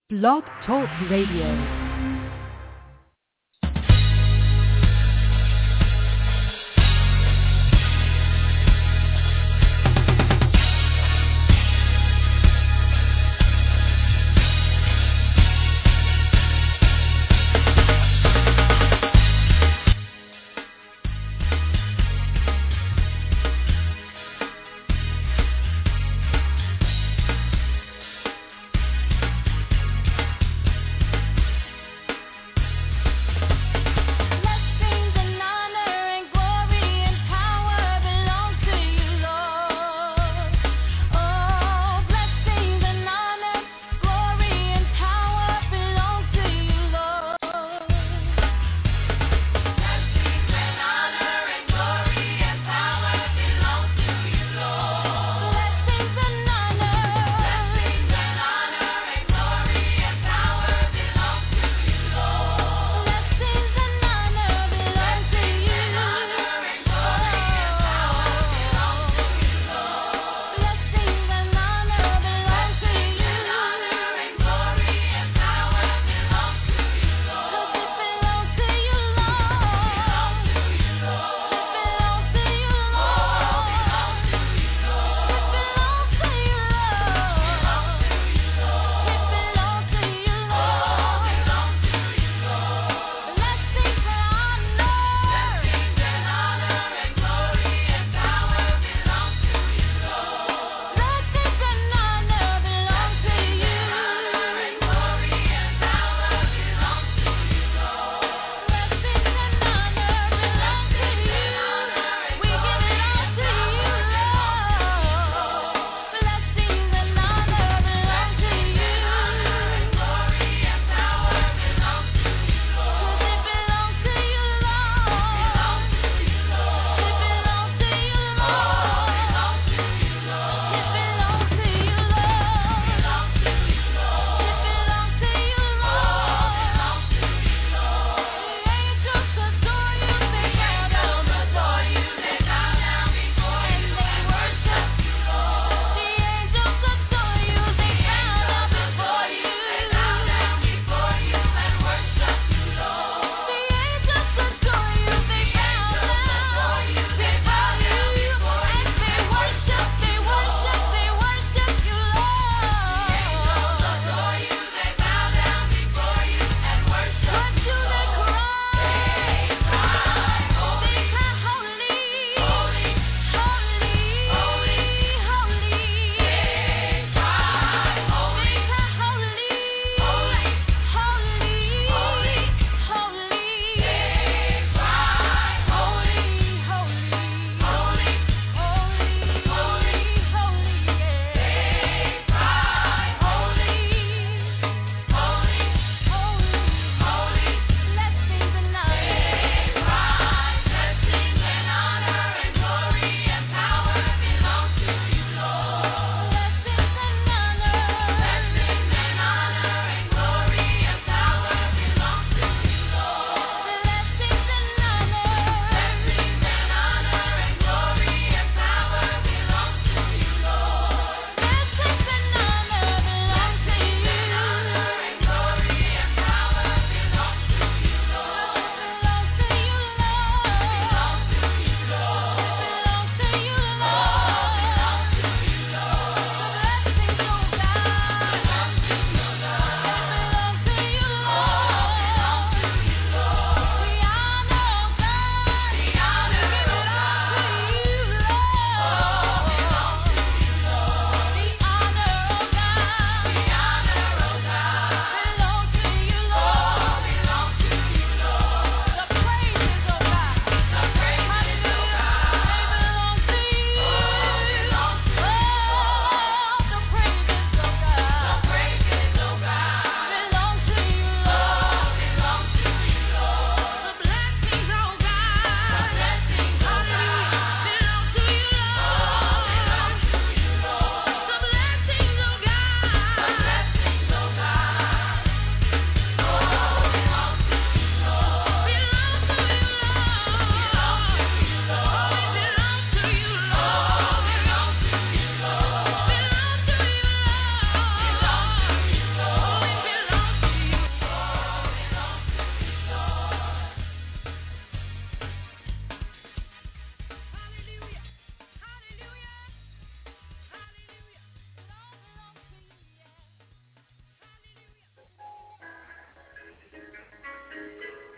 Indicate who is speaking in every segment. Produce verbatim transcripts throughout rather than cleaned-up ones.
Speaker 1: Blog Talk Radio.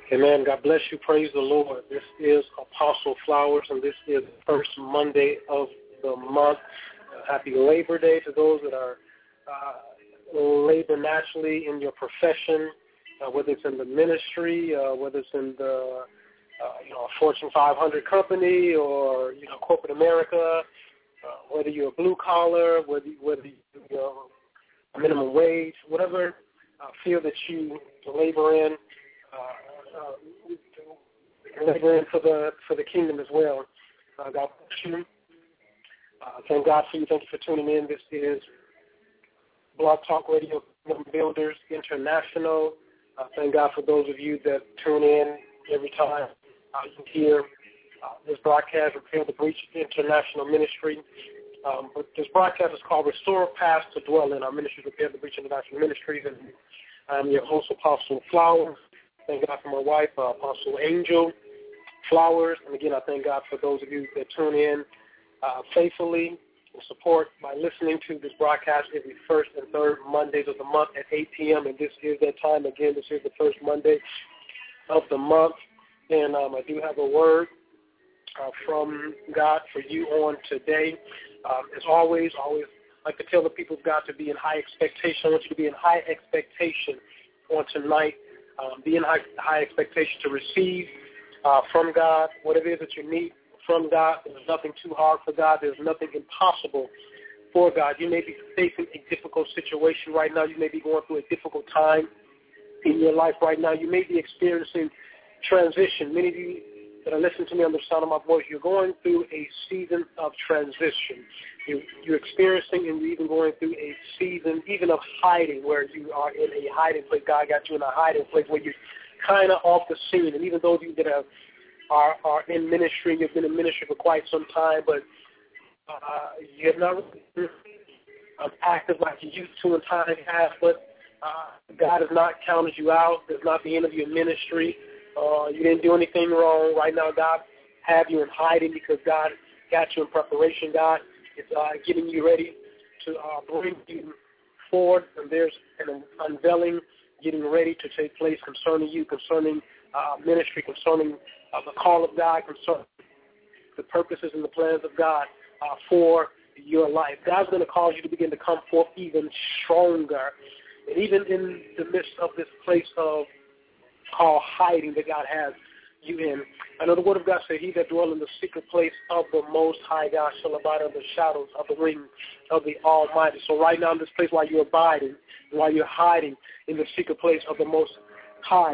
Speaker 2: Amen. God bless you. Praise the Lord. This is Apostle Flowers, and this is the first Monday of the month. Uh, happy Labor Day to those that are uh, labor naturally in your profession, uh, whether it's in the ministry, uh, whether it's in the uh, you know a Fortune five hundred company or you know corporate America, uh, whether you're a blue collar, whether whether you know a minimum wage, whatever uh, field that you labor in. Uh, Uh, labor in for the for the kingdom as well. Uh, God bless you. Uh, thank God for you. Thank you for tuning in. This is Blog Talk Radio Builders International. Uh, thank God for those of you that tune in every time uh, you hear uh, this broadcast, Repair the Breach International Ministry. Um, but this broadcast is called Restore Paths to Dwell in. Our ministry, Repair the Breach International Ministries, and I'm your host, Apostle Flowers. Thank God for my wife, uh, Apostle Angel Flowers. And again, I thank God for those of you that tune in uh, faithfully and support by listening to this broadcast every first and third Mondays of the month at eight p.m. And this is that time. Again, this is the first Monday of the month. And um, I do have a word uh, from God for you on today. Um, as always, always like to tell the people of God to be in high expectation. I want you to be in high expectation on tonight. Um, be in high, high expectation to receive uh, from God whatever it is that you need from God. There's nothing too hard for God. There's nothing impossible for God. You may be facing a difficult situation right now. You may be going through a difficult time in your life right now. You may be experiencing transition. Many of you that are listening to me on the sound of my voice, you're going through a season of transition. You, you're experiencing and you're even going through a season even of hiding where you are in a hiding place. God got you in a hiding place where you're kind of off the scene. And even though you that have, are, are in ministry, you've been in ministry for quite some time, but uh, you have not really been um, active like you used to in time past, but uh, God has not counted you out. There's not the end of your ministry. Uh, you didn't do anything wrong. Right now, God have you in hiding because God got you in preparation. God is uh, getting you ready to uh, bring you forward, and there's an unveiling getting ready to take place concerning you, concerning uh, ministry, concerning uh, the call of God, concerning the purposes and the plans of God uh, for your life. God's going to cause you to begin to come forth even stronger. And even in the midst of this place of called hiding that God has you in. I know the Word of God said, he that dwell in the secret place of the Most High God shall abide under the shadows of the wing of the Almighty. So right now in this place while you're abiding, while you're hiding in the secret place of the Most High,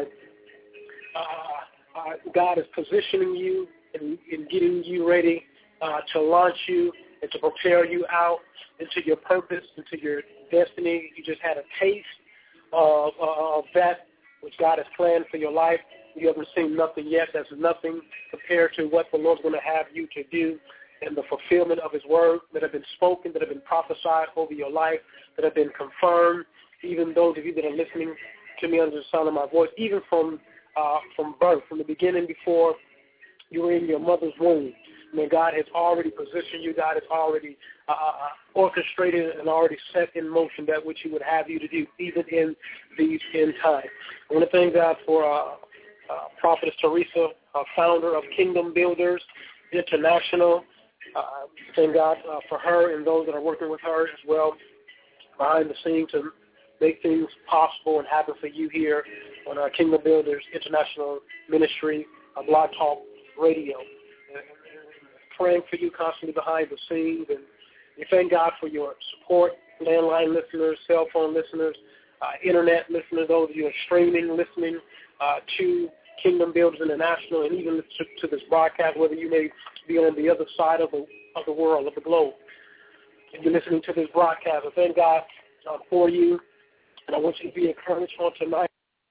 Speaker 2: uh, uh, God is positioning you and, and getting you ready uh, to launch you and to prepare you out into your purpose, into your destiny. You just had a taste of, uh, of that which God has planned for your life. You haven't seen nothing yet. There's nothing compared to what the Lord's going to have you to do and the fulfillment of his word that have been spoken, that have been prophesied over your life, that have been confirmed, even those of you that are listening to me under the sound of my voice, even from uh, from birth, from the beginning before you were in your mother's womb. I mean, God has already positioned you. God has already uh, orchestrated and already set in motion that which he would have you to do, even in these end times. I want to thank God for uh, uh, Prophetess Teresa, uh, founder of Kingdom Builders International. Uh, thank God uh, for her and those that are working with her as well behind the scenes to make things possible and happen for you here on our Kingdom Builders International Ministry, uh, Blog Talk Radio. Praying for you constantly behind the scenes, and we thank God for your support, landline listeners, cell phone listeners, uh, internet listeners, those of you who are streaming, listening uh, to Kingdom Builders International, and even to, to this broadcast, whether you may be on the other side of the of the world, of the globe, and you're listening to this broadcast. I thank God uh, for you, and I want you to be encouraged on tonight,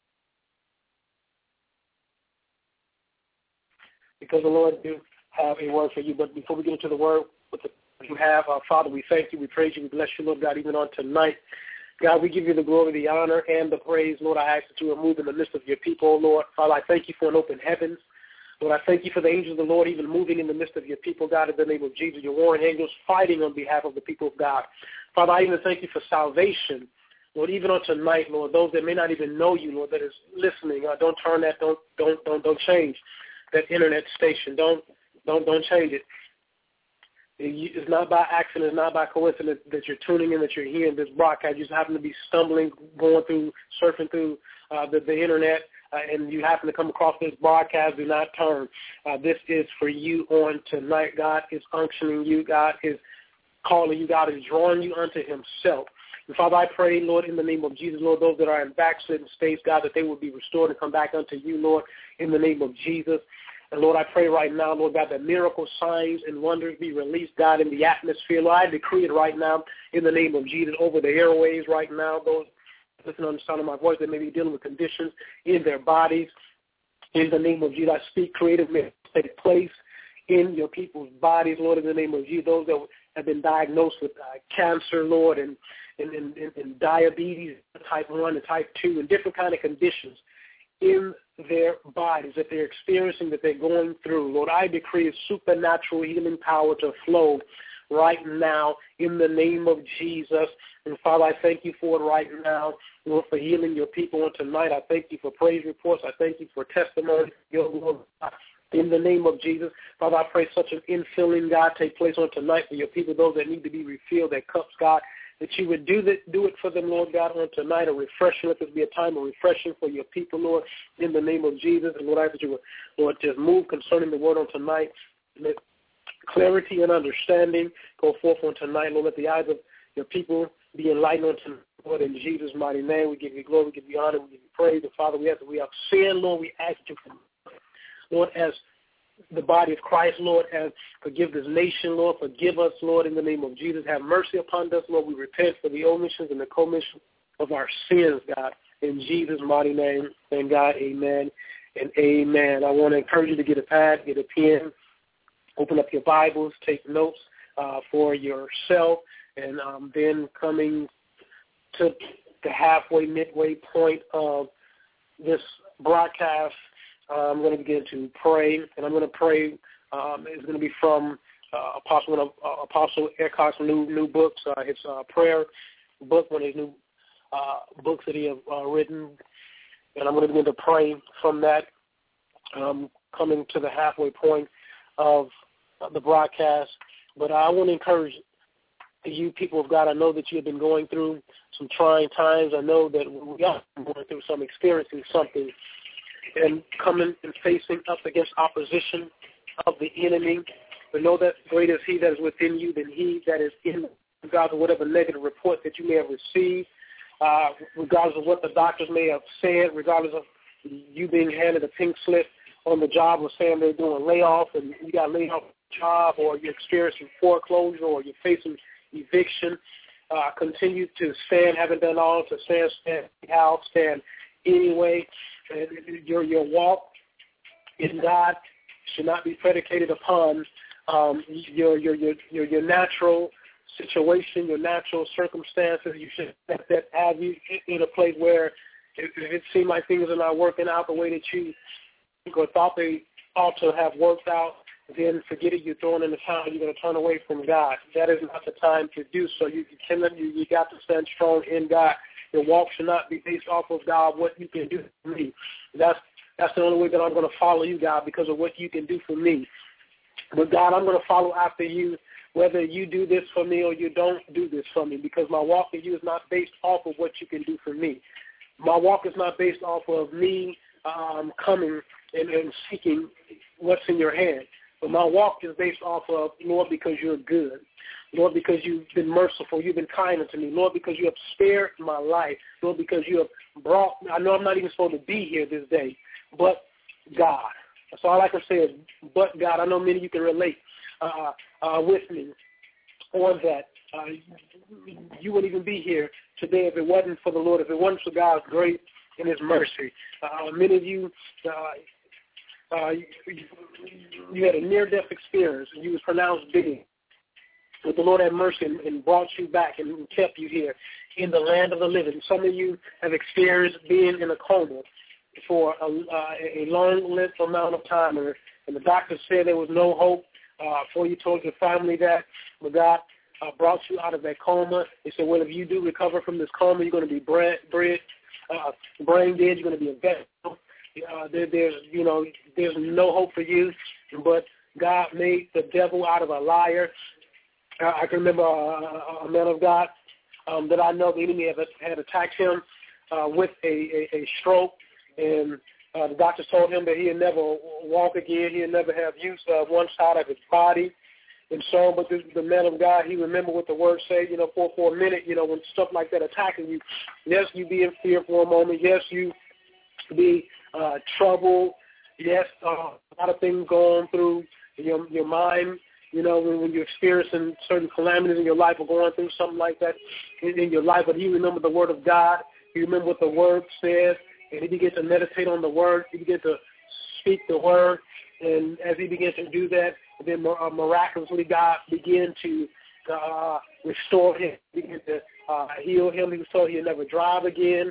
Speaker 2: because the Lord do have a word for you. But before we get into the word, what you have, uh, Father, we thank you, we praise you, we bless you, Lord God, even on tonight. God, we give you the glory, the honor, and the praise. Lord, I ask that you will move in the midst of your people, Lord. Father, I thank you for an open heavens. Lord, I thank you for the angels of the Lord even moving in the midst of your people, God, in the name of Jesus, your warring angels fighting on behalf of the people of God. Father, I even thank you for salvation Lord, even on tonight, Lord, those that may not even know you, Lord, that is listening, uh, don't turn that, don't, don't, don't, don't change that internet station. Don't, don't, don't change it. It's not by accident, it's not by coincidence that you're tuning in, that you're hearing this broadcast. You just happen to be stumbling, going through, surfing through uh, the, the internet, uh, and you happen to come across this broadcast. Do not turn. Uh, this is for you on tonight. God is unctioning you. God is calling you. God is drawing you unto himself. And Father, I pray, Lord, in the name of Jesus, Lord, those that are in backslidden states, God, that they will be restored and come back unto you, Lord, in the name of Jesus. And, Lord, I pray right now, Lord God, that miracle signs and wonders be released, God, in the atmosphere. Lord, I decree it right now in the name of Jesus over the airways right now. Those listening on the sound of my voice that may be dealing with conditions in their bodies. In the name of Jesus, I speak creative miracles take place in your people's bodies, Lord, in the name of Jesus. Those that have been diagnosed with uh, cancer, Lord, and, and, and, and diabetes, type one and type two, and different kind of conditions in their bodies that they're experiencing, that they're going through. Lord, I decree a supernatural healing power to flow right now in the name of Jesus. And Father, I thank you for it right now, Lord, for healing your people on tonight. I thank you for praise reports. I thank you for testimony. Lord, in the name of Jesus. Father, I pray such an infilling, God, take place on tonight for your people, those that need to be refilled, their cups, God, that you would do that, do it for them, Lord God, on tonight, a refreshing. Let this be a time of refreshing for your people, Lord, in the name of Jesus. And Lord, I ask that you would, Lord, just move concerning the word on tonight. Let clarity and understanding go forth on tonight. Lord, let the eyes of your people be enlightened on tonight, Lord, in Jesus' mighty name. We give you glory, we give you honor, we give you praise. And Father, we ask that we have sinned, Lord, we ask you, Lord, as the body of Christ, Lord, and forgive this nation, Lord. Forgive us, Lord, in the name of Jesus. Have mercy upon us, Lord. We repent for the omissions and the commission of our sins, God. In Jesus' mighty name, and God, amen and amen. I want to encourage you to get a pad, get a pen, open up your Bibles, take notes uh, for yourself, and um, then coming to the halfway, midway point of this broadcast, Uh, I'm going to begin to pray, and I'm going to pray. Um, it's going to be from uh, Apostle one of, uh, Apostle Eckhardt's new new books, uh, his uh, prayer book, one of his new uh, books that he has uh, written, and I'm going to begin to pray from that. Um, coming to the halfway point of uh, the broadcast, but I want to encourage you, people of God. I know that you have been going through some trying times. I know that we are going through some, experiencing something, and coming and facing up against opposition of the enemy. But know that greater is he that is within you than he that is in you, regardless of whatever negative report that you may have received, uh, regardless of what the doctors may have said, regardless of you being handed a pink slip on the job or saying they're doing layoff and you got laid off the job, or you're experiencing foreclosure, or you're facing eviction. Uh, continue to stand, haven't done all to stand, stand out, stand anyway. Your your walk in God should not be predicated upon um, your, your your your your natural situation, your natural circumstances. You should let that have you in a place where if it seems like things are not working out the way that you or thought they ought to have worked out, then forget it. You're throwing in the towel. You're going to turn away from God. That is not the time to do so. You can you you got to stand strong in God. Your walk should not be based off of, God, what you can do for me. That's that's the only way that I'm going to follow you, God, because of what you can do for me. But, God, I'm going to follow after you, whether you do this for me or you don't do this for me, because my walk with you is not based off of what you can do for me. My walk is not based off of me um, coming and, and seeking what's in your hand. But my walk is based off of, Lord, because you're good. Lord, because you've been merciful, you've been kind unto me. Lord, because you have spared my life. Lord, because you have brought, I know I'm not even supposed to be here this day, but God. That's all I can say is, but God. I know many of you can relate uh, uh, with me on that. Uh, you wouldn't even be here today if it wasn't for the Lord, if it wasn't for God's grace and his mercy. Uh, many of you, uh, uh, you, you had a near-death experience and you was pronounced dead. But the Lord had mercy and, and brought you back and kept you here in the land of the living. Some of you have experienced being in a coma for a, uh, a long length amount of time, and, and the doctor said there was no hope uh, for you. Told your family that, but God uh, brought you out of that coma. They said, well, if you do recover from this coma, you're going to be brain, brain, uh, brain dead. You're going to be a vegetable. Uh, there, there's, you know, there's no hope for you. But God made the devil out of a liar. Uh, I can remember a, a man of God um, that I know the enemy had, had attacked him uh, with a, a, a stroke, and uh, the doctors told him that he'd never walk again. He'd never have use of one side of his body. And so, but the, the man of God, he remembered what the word said, you know, for, for a minute, you know, when stuff like that attacking you, yes, you be in fear for a moment. Yes, you be uh, troubled. Yes, uh, a lot of things going through your your mind, you know, when, when you're experiencing certain calamities in your life or going through something like that in, in your life. But you remember the word of God. You remember what the word says, and he began to meditate on the word. He began to speak the word. And as he began to do that, then miraculously God began to uh, restore him, began to uh, heal him. He was told he'd never drive again.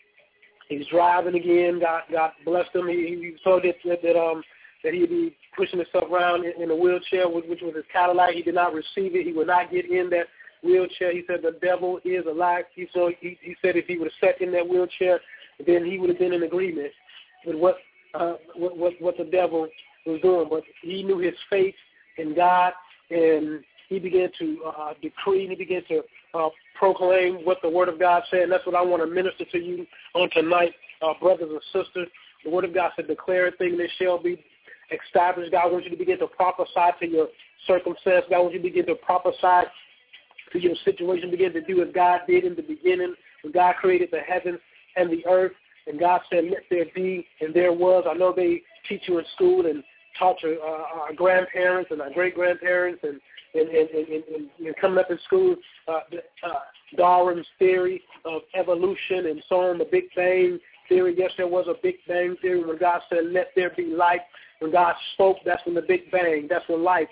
Speaker 2: He's driving again. God, God blessed him. He, he was told that, that, that, um, that he'd be pushing himself around in, in a wheelchair, which, which was his Cadillac. He did not receive it. He would not get in that wheelchair. He said the devil is a lie. He, so he, he said if he would have sat in that wheelchair, then he would have been in agreement with what uh, what, what, what the devil was doing. But he knew his faith in God, and he began to uh, decree, and he began to uh, proclaim what the Word of God said, and that's what I want to minister to you on tonight, uh, brothers and sisters. The Word of God said, declare a thing, and it shall be established. God wants you to begin to prophesy to your circumstance. God wants you to begin to prophesy to your situation. Begin to do as God did in the beginning when God created the heavens and the earth, and God said, let there be, and there was. I know they teach you in school and taught your, uh, our grandparents and our great-grandparents and and, and, and, and, and coming up in school, uh, uh, Darwin's theory of evolution and so on, the Big Bang theory. Yes, there was a Big Bang theory when God said, let there be light. When God spoke, that's when the Big Bang, that's when life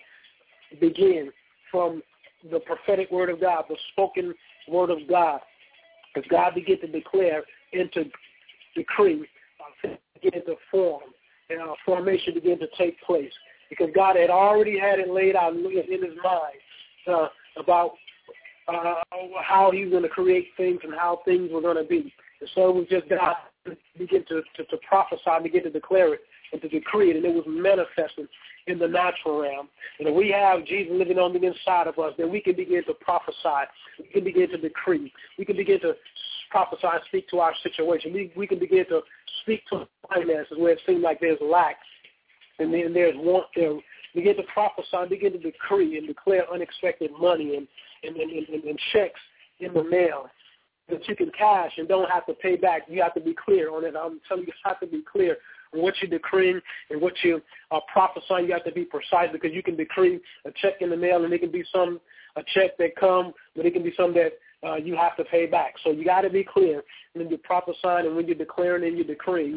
Speaker 2: began, from the prophetic word of God, the spoken word of God. As God began to declare and to decree, uh, began to form, and uh, formation began to take place. Because God had already had it laid out in his mind uh, about uh, how he was going to create things and how things were going to be. And so it was just God begin to, to, to prophesy, begin to declare it, and to decree it, and it was manifesting in the natural realm. And if we have Jesus living on the inside of us, then we can begin to prophesy. We can begin to decree. We can begin to prophesy and speak to our situation. We, we can begin to speak to finances where it seems like there's lack. And then there's want there. Begin to prophesy, begin to decree and declare unexpected money and, and, and, and, and checks in the mail that you can cash and don't have to pay back. You have to be clear on it. I'm telling you, you have to be clear on what you're decreeing and what you are prophesying. You have to be precise, because you can decree a check in the mail and it can be some a check that come, but it can be some that uh, you have to pay back. So you got to be clear when you're prophesying and when you're declaring and you're decreeing.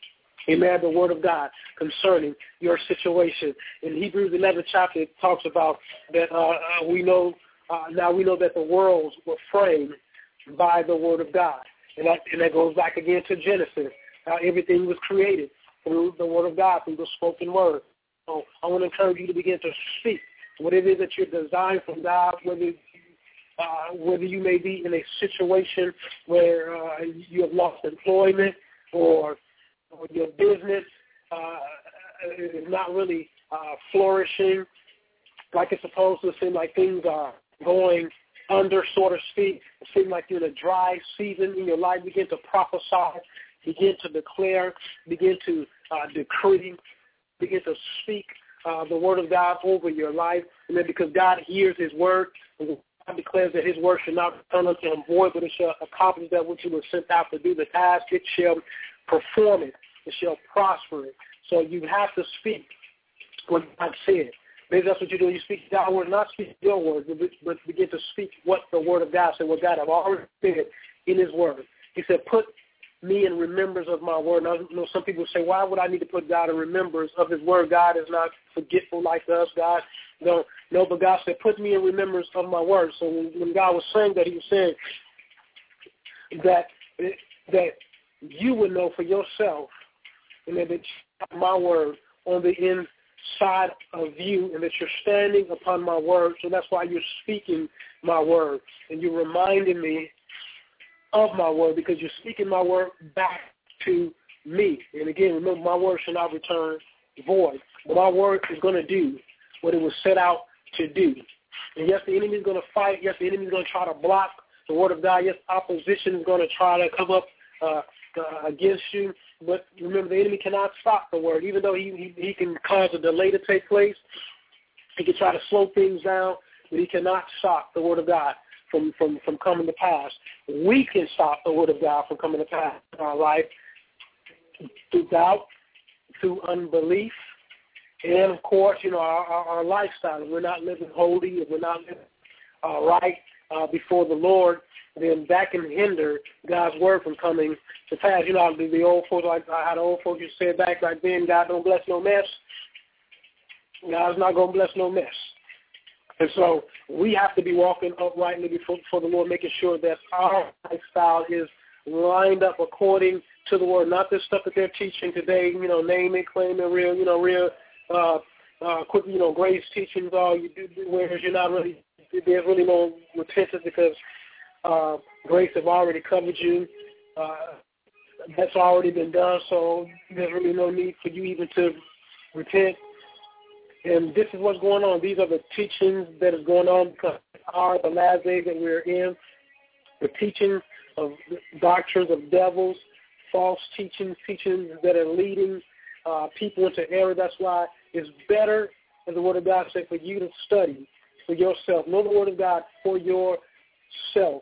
Speaker 2: Amen, the word of God concerning your situation. In Hebrews eleven chapter, it talks about that uh, we know, uh, now we know that the worlds were framed by the word of God. And that, and that goes back again to Genesis, how everything was created through the word of God, through the spoken word. So I want to encourage you to begin to speak what it is that you're designed from God, whether uh, whether you may be in a situation where uh, you have lost employment, or or your business uh, is not really uh, flourishing like it's supposed to. It seems like things are going under, so to speak. It seems like you're in a dry season in your life. Begin to prophesy, begin to declare, begin to uh, decree, begin to speak uh, the word of God over your life. And then because God hears his word, and God declares that his word shall not return unto him void, but it shall accomplish that which he was sent out to do. The task, it shall perform it. It shall prosper it. So you have to speak what God said. Maybe that's what you do. You speak God's word, not speak your word, but begin to speak what the word of God said, what God have already said in his word. He said, put me in remembrance of my word. Now, you know, some people say, why would I need to put God in remembrance of his word? God is not forgetful like us. God, no, no, but God said, put me in remembrance of my word. So when, when God was saying that, he was saying that, that you would know for yourself, and that it's my word on the side of you and that you're standing upon my word. So that's why you're speaking my word. And you're reminding me of my word because you're speaking my word back to me. And again, remember, my word shall not return void. But my word is going to do what it was set out to do. And yes, the enemy is going to fight. Yes, the enemy is going to try to block the word of God. Yes, opposition is going to try to come up uh, uh, against you. But remember, the enemy cannot stop the word. Even though he, he, he can cause a delay to take place, he can try to slow things down, but he cannot stop the word of God from, from, from coming to pass. We can stop the word of God from coming to pass in our life through doubt, through unbelief, and, of course, you know, our, our, our lifestyle. If we're not living holy, if we're not living uh, right uh, before the Lord, then that can hinder God's word from coming to pass. You know, the, the old folks, like how the old folks used to say back back then, God don't bless no mess. God's not going to bless no mess. And so we have to be walking uprightly before, before the Lord, making sure that our lifestyle is lined up according to the word, not this stuff that they're teaching today, you know, name it, claim it, real, you know, real, uh, uh, quick, you know, grace teachings, all you do, whereas you're not really, there's really no repentance because uh, grace have already covered you. Uh, that's already been done, so there's really no need for you even to repent. And this is what's going on. These are the teachings that is going on because are the last days that we're in. The teachings of doctrines of devils, false teachings, teachings that are leading uh, people into error. That's why it's better, as the Word of God says, for you to study for yourself. Know the Word of God for yourself,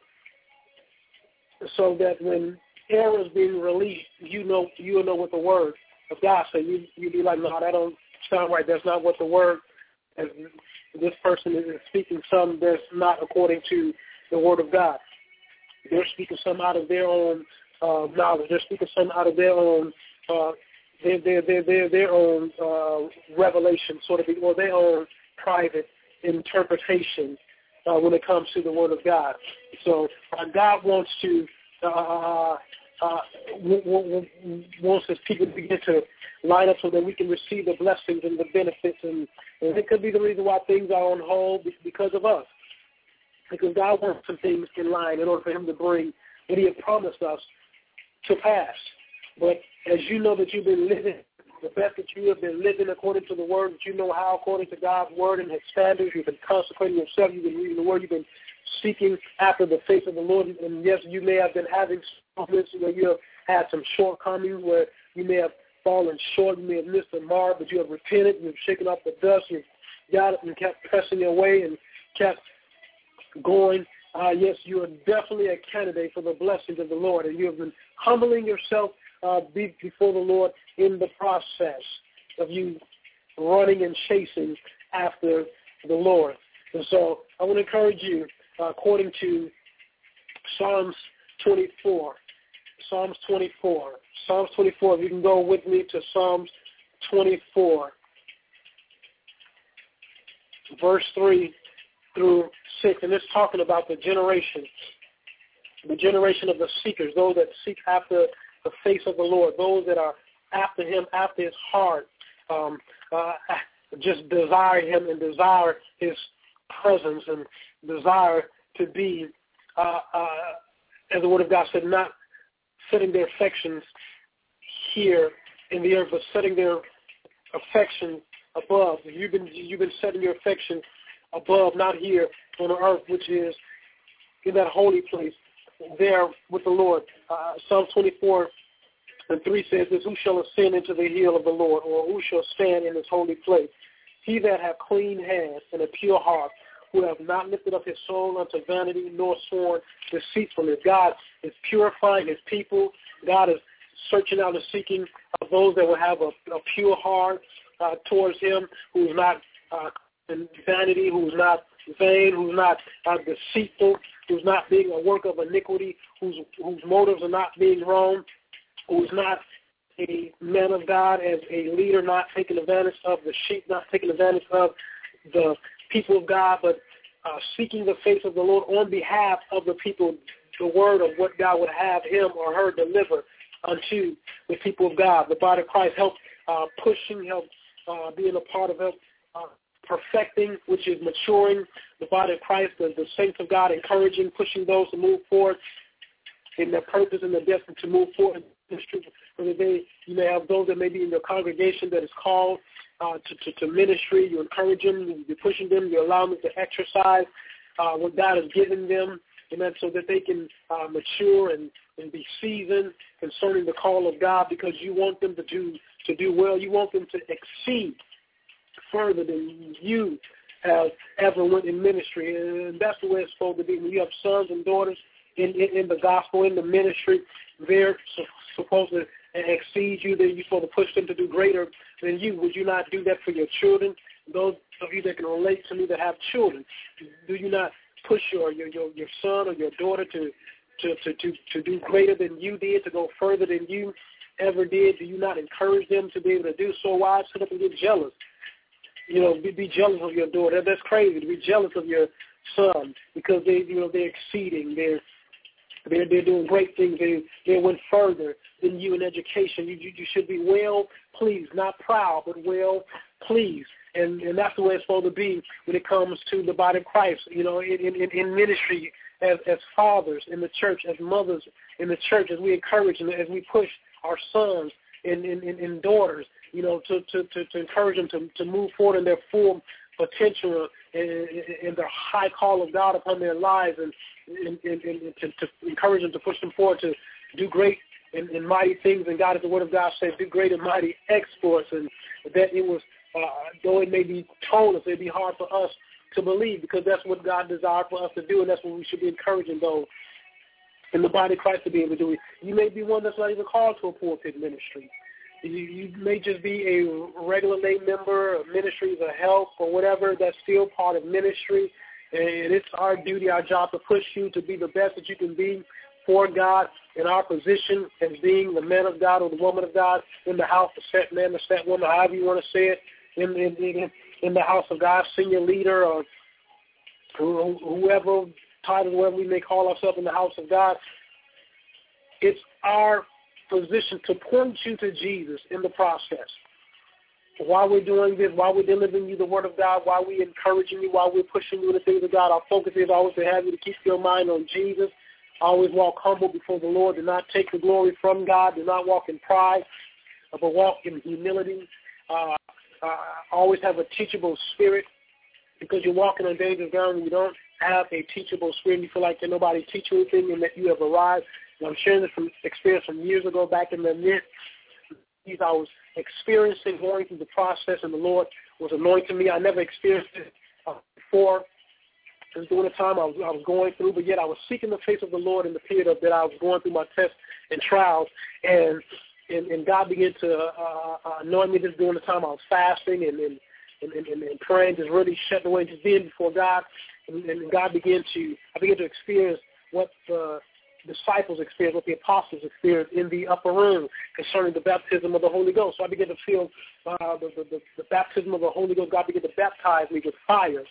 Speaker 2: so that when error is being released, you know you will know what the Word of God says. You you be like, no, that don't sound right. That's not what the Word. As this person is speaking some that's not according to the Word of God. They're speaking some out of their own uh, knowledge. They're speaking some out of their own uh, their, their, their, their, their own uh, revelation, sort of, or their own private interpretation uh, when it comes to the Word of God. So uh, God wants to uh, uh, w- w- w- wants His people to begin to line up so that we can receive the blessings and the benefits, and, and it could be the reason why things are on hold because of us. Because God wants some things in line in order for Him to bring what He had promised us to pass. But as you know that you've been living, the best that you have been living according to the Word, that you know how according to God's Word and His standards, you've been consecrating yourself, you've been reading the Word, you've been seeking after the face of the Lord. And yes, you may have been having moments where you have had some shortcomings, where you may have fallen short, you may have missed the mark, but you have repented, you've shaken off the dust, you've got it and kept pressing your way and kept going. Uh, yes, you are definitely a candidate for the blessings of the Lord, and you have been humbling yourself uh, be, before the Lord in the process of you running and chasing after the Lord. And so I want to encourage you, uh, according to Psalms twenty-four, Psalms twenty-four, Psalms twenty-four, if you can go with me to Psalms twenty-four, verse three through six, and it's talking about the generation, the generation of the seekers, those that seek after the face of the Lord, those that are after Him, after His heart, um, uh, just desire Him and desire His presence and desire to be, uh, uh, as the Word of God said, not setting their affections here in the earth, but setting their affection above. You've been you've been setting your affection above, not here on the earth, which is in that holy place there with the Lord. Uh, Psalm twenty-four and three says this: who shall ascend into the hill of the Lord, or who shall stand in His holy place? He that hath clean hands and a pure heart, who have not lifted up his soul unto vanity, nor sworn deceitfully. God is purifying His people. God is searching out and seeking those that will have a, a pure heart uh, towards Him, who is not uh, in vanity, who is not vain, who is not uh, deceitful, who is not being a work of iniquity, whose whose motives are not being wrong, who is not a man of God as a leader, not taking advantage of the sheep, not taking advantage of the people of God, but uh, seeking the face of the Lord on behalf of the people, the word of what God would have him or her deliver unto the people of God. The body of Christ help uh, pushing, help uh, being a part of it, uh, perfecting, which is maturing the body of Christ, the, the saints of God, encouraging, pushing those to move forward in their purpose and their destiny to move forward in ministry. Whether they, you may have those that may be in your congregation that is called uh, to, to, to ministry. You encourage them, you're pushing them, you allow them to exercise uh, what God has given them, amen, so that they can uh, mature and, and be seasoned concerning the call of God, because you want them to do to do well. You want them to exceed further than you have ever went in ministry, and that's the way it's supposed to be. When you have sons and daughters in, in, in the gospel, in the ministry, they're su- supposed to exceed you. Then you're supposed to push them to do greater than you. Would you not do that for your children? Those of you that can relate to me that have children, do you not push your your, your, your son or your daughter to, to, to, to, to do greater than you did, to go further than you ever did? Do you not encourage them to be able to do so? Why sit up and get jealous? You know, be, be jealous of your daughter. That's crazy to be jealous of your son because they, you know, they're exceeding. They're they're they're doing great things. They they went further than you in education. You you, you should be well pleased, not proud, but well pleased. And and that's the way it's supposed to be when it comes to the body of Christ. You know, in in, in ministry, as as fathers in the church, as mothers in the church, as we encourage and as we push our sons and, and, and daughters, you know, to, to, to, to encourage them to, to move forward in their full potential and, and their high call of God upon their lives, and, and, and, and to, to encourage them to push them forward to do great and, and mighty things. And God, as the Word of God says, do great and mighty exploits. And that it was, uh, though it may be told us, it may be hard for us to believe, because that's what God desired for us to do, and that's what we should be encouraging those in the body of Christ to be able to do. You may be one that's not even called to a pulpit ministry. You, you may just be a regular lay member of ministries of help or whatever. That's still part of ministry, and it's our duty, our job to push you to be the best that you can be for God in our position as being the man of God or the woman of God in the house, the set man, the set woman, however you want to say it, in, in, in, in the house of God, senior leader or whoever title, whatever we may call ourselves in the house of God. It's our position to point you to Jesus in the process. While we're doing this, while we're delivering you the Word of God, while we're encouraging you, while we're pushing you in the things of God, our focus is always to have you to keep your mind on Jesus. Always walk humble before the Lord. Do not take the glory from God. Do not walk in pride, but walk in humility. Uh, uh, always have a teachable spirit, because you're walking on dangerous ground when you don't have a teachable spirit. You feel like can nobody teach you anything and that you have arrived. And I'm sharing this from experience from years ago back in the mid. I was experiencing going through the process, and the Lord was anointing me. I never experienced it uh, before. It was during the time I was, I was going through, but yet I was seeking the face of the Lord in the period of that I was going through my tests and trials, and and, and God began to uh, uh, anoint me just during the time I was fasting and and, and, and, and praying, just really shut away, just being before God, and, and God began to, I began to experience what the disciples experienced, what the apostles experienced in the upper room concerning the baptism of the Holy Ghost. So I began to feel uh, the, the, the baptism of the Holy Ghost. God began to baptize me with fire.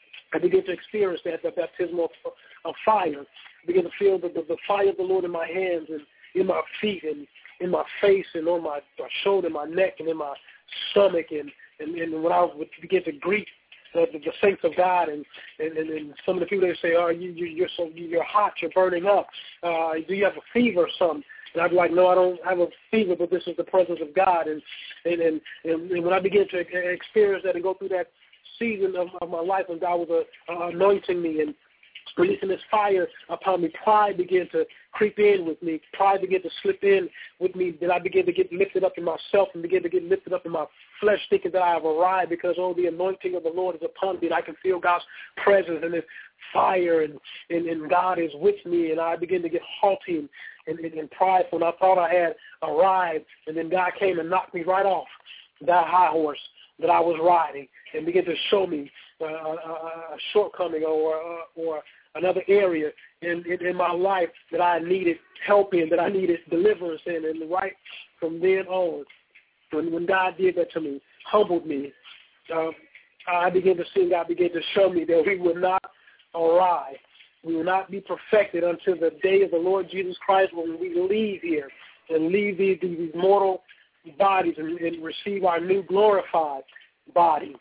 Speaker 2: I began to experience that, the baptism of, of fire. I began to feel the, the, the fire of the Lord in my hands and in my feet and in my face and on my, my shoulder, my neck, and in my stomach. And, and, and when I would begin to greet the, the, the saints of God, and, and, and, and some of the people, they say, oh, you, you, you're so you're hot, you're burning up. Uh, do you have a fever or something? And I'd be like, no, I don't have a fever, but this is the presence of God. And and, and, and when I began to experience that and go through that season of, of my life when God was uh, anointing me and releasing this fire upon me, pride began to creep in with me. Pride began to slip in with me. Then I began to get lifted up in myself and began to get lifted up in my flesh, thinking that I have arrived because, oh, the anointing of the Lord is upon me, and I can feel God's presence and this fire, and, and, and God is with me. And I began to get haughty and, and, and, and prideful, and I thought I had arrived. And then God came and knocked me right off that high horse that I was riding, and began to show me uh, a, a shortcoming or uh, or another area in, in, in my life that I needed help in, that I needed deliverance in. And right from then on, when, when God did that to me, humbled me, uh, I began to see, God began to show me that we will not arrive. We will not be perfected until the day of the Lord Jesus Christ, when we leave here and leave these, these mortal bodies and, and receive our new glorified body.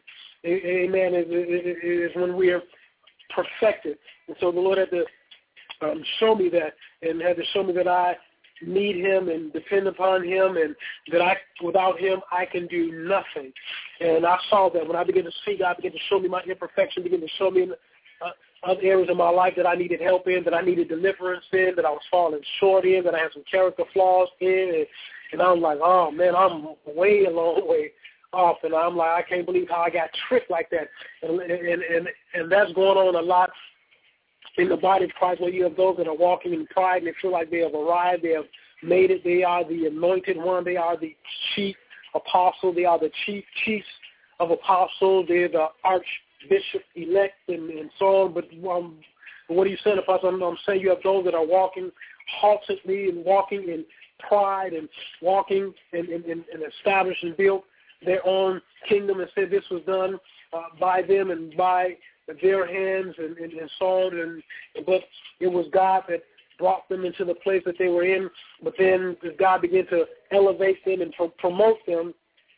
Speaker 2: Amen. It is when we are perfected. And so the Lord had to um, show me that, and had to show me that I need him and depend upon him, and that I, without him, I can do nothing. And I saw that when I began to see God begin to show me my imperfection, begin to show me in uh, other areas of my life that I needed help in, that I needed deliverance in, that I was falling short in, that I had some character flaws in, and, and I'm like, oh, man, I'm way a long way off, and I'm like, I can't believe how I got tricked like that. And, and, and, and that's going on a lot in the body of Christ, where you have those that are walking in pride and they feel like they have arrived, they have made it, they are the anointed one, they are the chief apostle, they are the chief chiefs of apostles, they're the archbishop-elect and, and so on. But um, what are you saying, Apostle? I'm, I'm saying you have those that are walking haltingly and walking in pride and walking and, and, and, and established and built their own kingdom and said this was done uh, by them and by their hands and, and, and so on. And, but it was God that brought them into the place that they were in. But then as God began to elevate them and pro- promote them,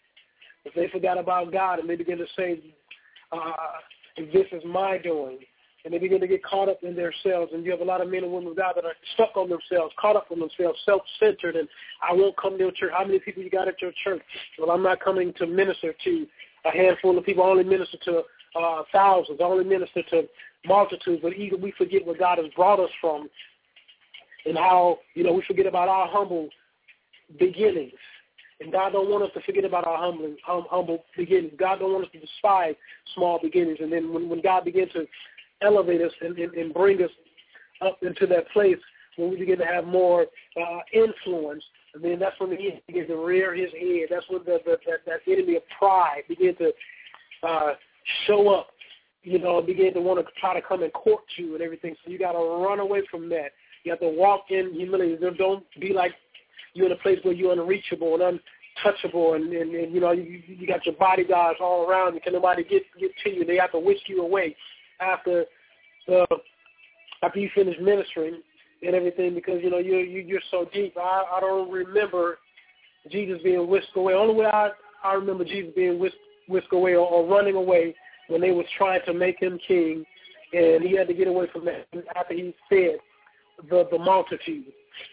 Speaker 2: they forgot about God and they began to say, uh, this is my doing. And they begin to get caught up in themselves. And you have a lot of men and women of God that are stuck on themselves, caught up on themselves, self-centered. And I won't come to your church. How many people you got at your church? Well, I'm not coming to minister to a handful of people. I only minister to uh, thousands. I only minister to multitudes. But either we forget where God has brought us from and how, you know, we forget about our humble beginnings. And God don't want us to forget about our humble, hum, humble beginnings. God don't want us to despise small beginnings. And then when, when God begins to elevate us and, and, and bring us up into that place when we begin to have more uh, influence, and then that's when he begins to rear his head. That's when the, the, that, that enemy of pride begins to uh, show up, you know, and begin to want to try to come and court you and everything. So you got to run away from that. You have to walk in humility. Don't be like you're in a place where you're unreachable and untouchable, and, and, and you know, you, you got your bodyguards all around you. Can nobody get, get to you? They have to whisk you away after uh, after you finish ministering and everything, because, you know, you're, you're so deep. I, I don't remember Jesus being whisked away. Only way I, I remember Jesus being whisked, whisked away or, or running away when they was trying to make him king, and he had to get away from that after he fed the, the multitude.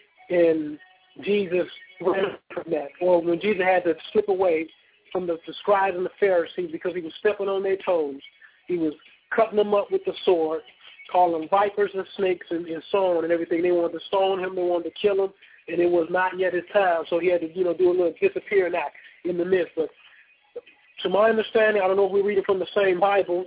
Speaker 2: And Jesus ran from that. Or when Jesus had to slip away from the, the scribes and the Pharisees because he was stepping on their toes, he was cutting them up with the sword, calling them vipers and snakes and, and so on and everything. They wanted to stone him. They wanted to kill him, and it was not yet his time. So he had to, you know, do a little disappearing act in the midst. But to my understanding, I don't know if we're reading from the same Bible,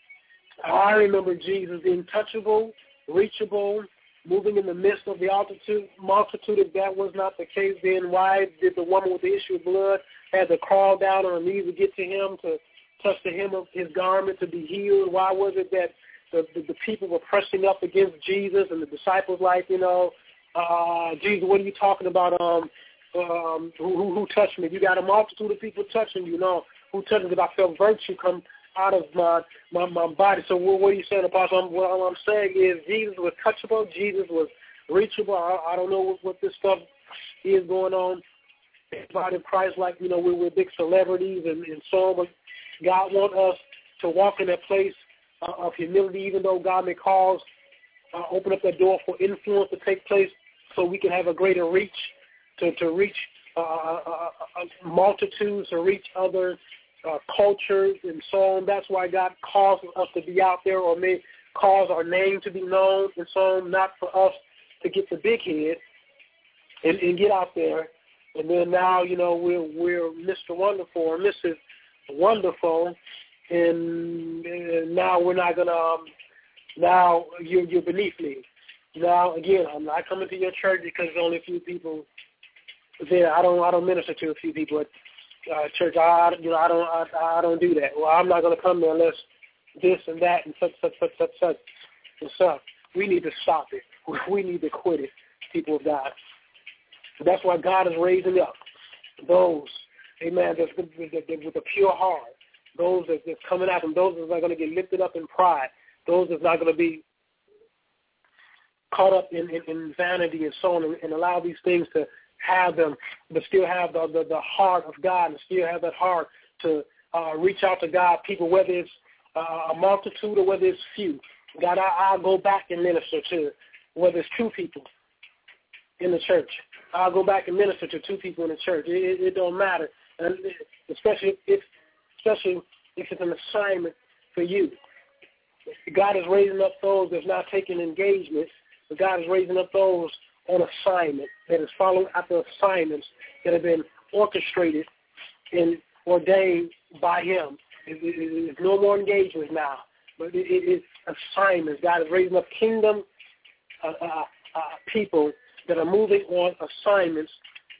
Speaker 2: I remember Jesus being touchable, reachable, moving in the midst of the multitude. multitude. If that was not the case, then why did the woman with the issue of blood had to crawl down on her knees to get to him, to touch the hem of his garment, to be healed? Why was it that the, the, the people were pressing up against Jesus and the disciples like, you know, uh, Jesus, what are you talking about? Um, um, who, who, who touched me? You got a multitude of people touching you. No, who touched me? Because I felt virtue come out of my, my, my body. So what, what are you saying, Apostle? I'm, what I'm saying is Jesus was touchable. Jesus was reachable. I, I don't know what, what this stuff is going on in the body of Christ, like, you know, we're, we're big celebrities and, and so on. But God wants us to walk in that place uh, of humility, even though God may cause, uh, open up that door for influence to take place so we can have a greater reach, to, to reach uh, uh, uh, multitudes, to reach other Uh, cultures and so on. That's why God calls us to be out there, or may cause our name to be known and so on, not for us to get the big head and, and get out there. And then now, you know, we're, we're Mister Wonderful or Missus Wonderful, and, and now we're not going to, um, now you're, you're beneath me. Now, again, I'm not coming to your church because there's only a few people there. I don't, I don't minister to a few people at Uh, church. I, you know, I don't, I, I don't do that. Well, I'm not going to come there unless this and that and such, such, such, such, such, and such. We need to stop it. We need to quit it, people of God. That's why God is raising up those, amen, that's with, with, with a pure heart. Those that, that's coming out, and those that's not going to get lifted up in pride. Those that's not going to be caught up in, in, in vanity and so on, and, and allow these things to have them, but still have the, the, the heart of God and still have that heart to uh, reach out to God, people, whether it's uh, a multitude or whether it's few. God, I, I'll go back and minister to, whether it's two people in the church. I'll go back and minister to two people in the church. It, it, it don't matter, and especially if, especially if it's an assignment for you. God is raising up those that's not taking engagements, but God is raising up those on assignment, that is following after assignments that have been orchestrated and ordained by him. It, it, it, it's no more engagement now, but it, it, it's assignments. God is raising up kingdom uh, uh, uh, people that are moving on assignments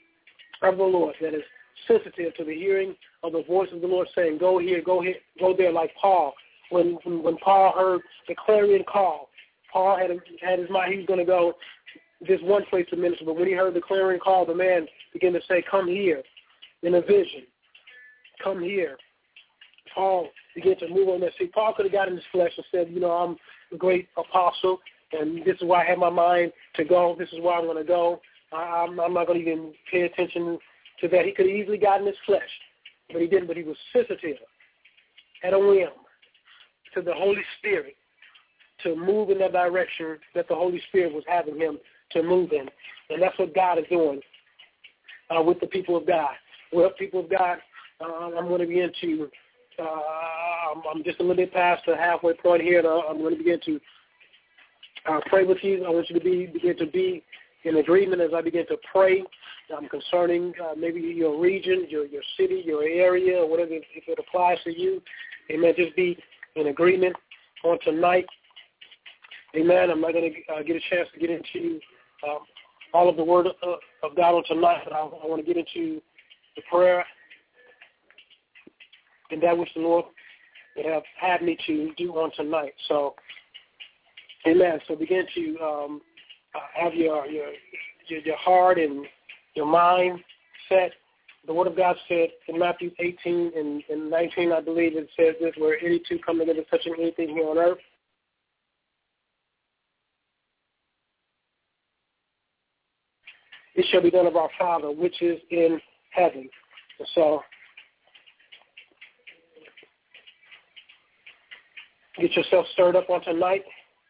Speaker 2: of the Lord, that is sensitive to the hearing of the voice of the Lord saying, go here, go here, go there, like Paul. When when, when Paul heard the clarion call, Paul had, had his mind, he was going to go just one place to minister, but when he heard the clarion call, the man began to say, come here, in a vision, come here. Paul began to move on that. See, Paul could have got in his flesh and said, you know, I'm a great apostle, and this is where I have my mind to go. This is where I'm going to go. I'm, I'm not going to even pay attention to that. He could have easily gotten his flesh, but he didn't. But he was sensitive at a whim to the Holy Spirit to move in that direction that the Holy Spirit was having him to move in. And that's what God is doing uh, with the people of God. Well, people of God, uh, I'm going to begin to, uh, I'm, I'm just a little bit past the halfway point here. Uh, I'm going to begin to uh, pray with you. I want you to be begin to be in agreement as I begin to pray um, concerning uh, maybe your region, your your city, your area, or whatever, if it applies to you. Amen. Just be in agreement on tonight. Amen. I'm not going to uh, get a chance to get into um, all of the word of, of God on tonight, but I, I want to get into the prayer and that which the Lord would have had me to do on tonight. So, amen. So begin to um, uh, have your, your your your heart and your mind set. The Word of God said in Matthew eighteen and, and nineteen, I believe it says this, where any two come together touching anything here on earth, it shall be done of our Father, which is in heaven. And so, get yourself stirred up on tonight.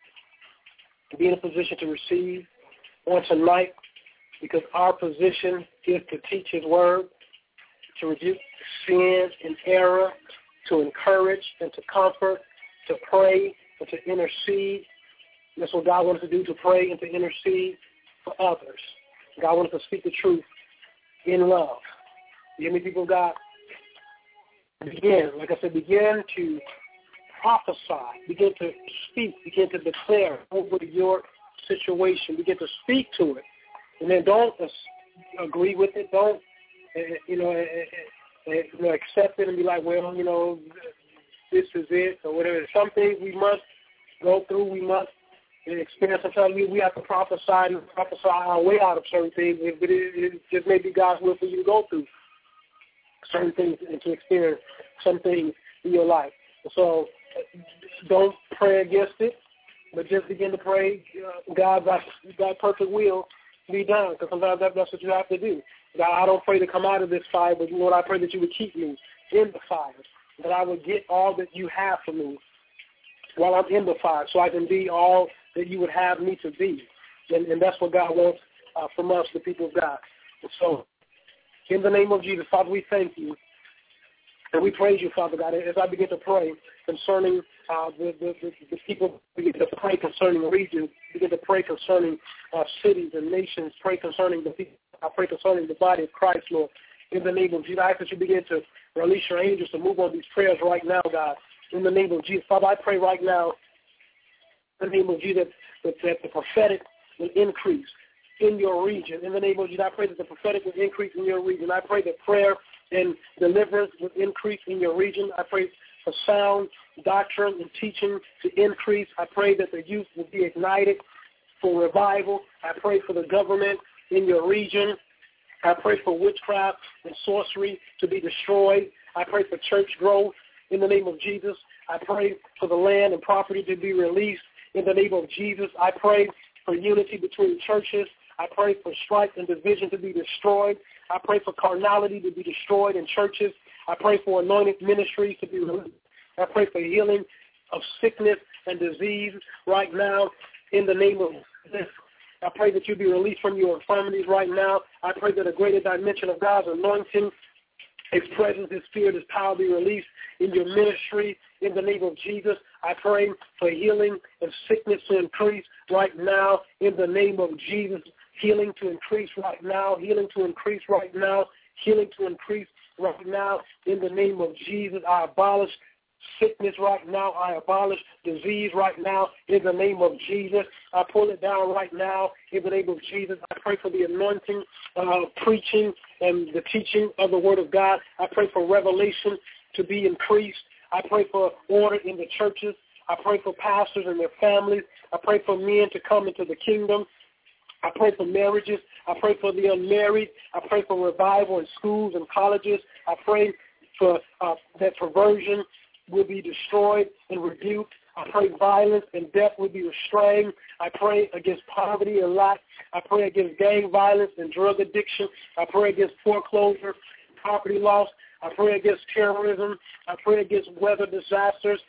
Speaker 2: Be in a position to receive on tonight, because our position is to teach His Word, to rebuke sin and error, to encourage and to comfort, to pray and to intercede. That's what God wants to do, to pray and to intercede for others. God wants to speak the truth in love. You hear me, people of God? Begin, like I said, begin to prophesy, begin to speak, begin to declare over your situation, begin to speak to it. And then don't agree with it. Don't, uh, you know, uh, uh, you know, accept it and be like, well, you know, this is it or whatever. Some things we must go through. We must experience. Sometimes we, we have to prophesy and prophesy our way out of certain things. But it, it just may be God's will for you to go through certain things and to experience some things in your life. So don't pray against it, but just begin to pray uh, God, God's, God's perfect will be done, because sometimes that, that's what you have to do. God, I don't pray to come out of this fire, but Lord, I pray that you would keep me in the fire, that I would get all that you have for me while I'm in the fire, so I can be all that you would have me to be. And, and that's what God wants uh, from us, the people of God. And so, in the name of Jesus, Father, we thank you. And we praise you, Father God, as I begin to pray concerning uh, the, the, the, the people, begin to pray concerning regions, begin to pray concerning uh, cities and nations, pray concerning the people. I pray concerning the body of Christ, Lord, in the name of Jesus. I ask that you begin to release your angels to move on these prayers right now, God, in the name of Jesus. Father, I pray right now, in the name of Jesus, that, that the prophetic will increase in your region. In the name of Jesus, I pray that the prophetic will increase in your region. I pray that prayer and deliverance will increase in your region. I pray for sound doctrine and teaching to increase. I pray that the youth will be ignited for revival. I pray for the government in your region. I pray for witchcraft and sorcery to be destroyed. I pray for church growth in the name of Jesus. I pray for the land and property to be released in the name of Jesus. I pray for unity between churches. I pray for strife and division to be destroyed. I pray for carnality to be destroyed in churches. I pray for anointed ministries to be released. I pray for healing of sickness and disease right now in the name of Jesus. I pray that you be released from your infirmities right now. I pray that a greater dimension of God's anointing, His presence, His spirit, His power be released in your ministry in the name of Jesus. I pray for healing and sickness to increase right now in the name of Jesus. Healing to increase right now. Healing to increase right now. Healing to increase right now in the name of Jesus. I abolish sickness right now. I abolish disease right now in the name of Jesus. I pull it down right now in the name of Jesus. I pray for the anointing, uh, preaching, and the teaching of the Word of God. I pray for revelation to be increased. I pray for order in the churches. I pray for pastors and their families. I pray for men to come into the kingdom. I pray for marriages. I pray for the unmarried. I pray for revival in schools and colleges. I pray for uh, that perversion will be destroyed and rebuked. I pray violence and death will be restrained. I pray against poverty and lack. I pray against gang violence and drug addiction. I pray against foreclosure, property loss. I pray against terrorism. I pray against weather disasters.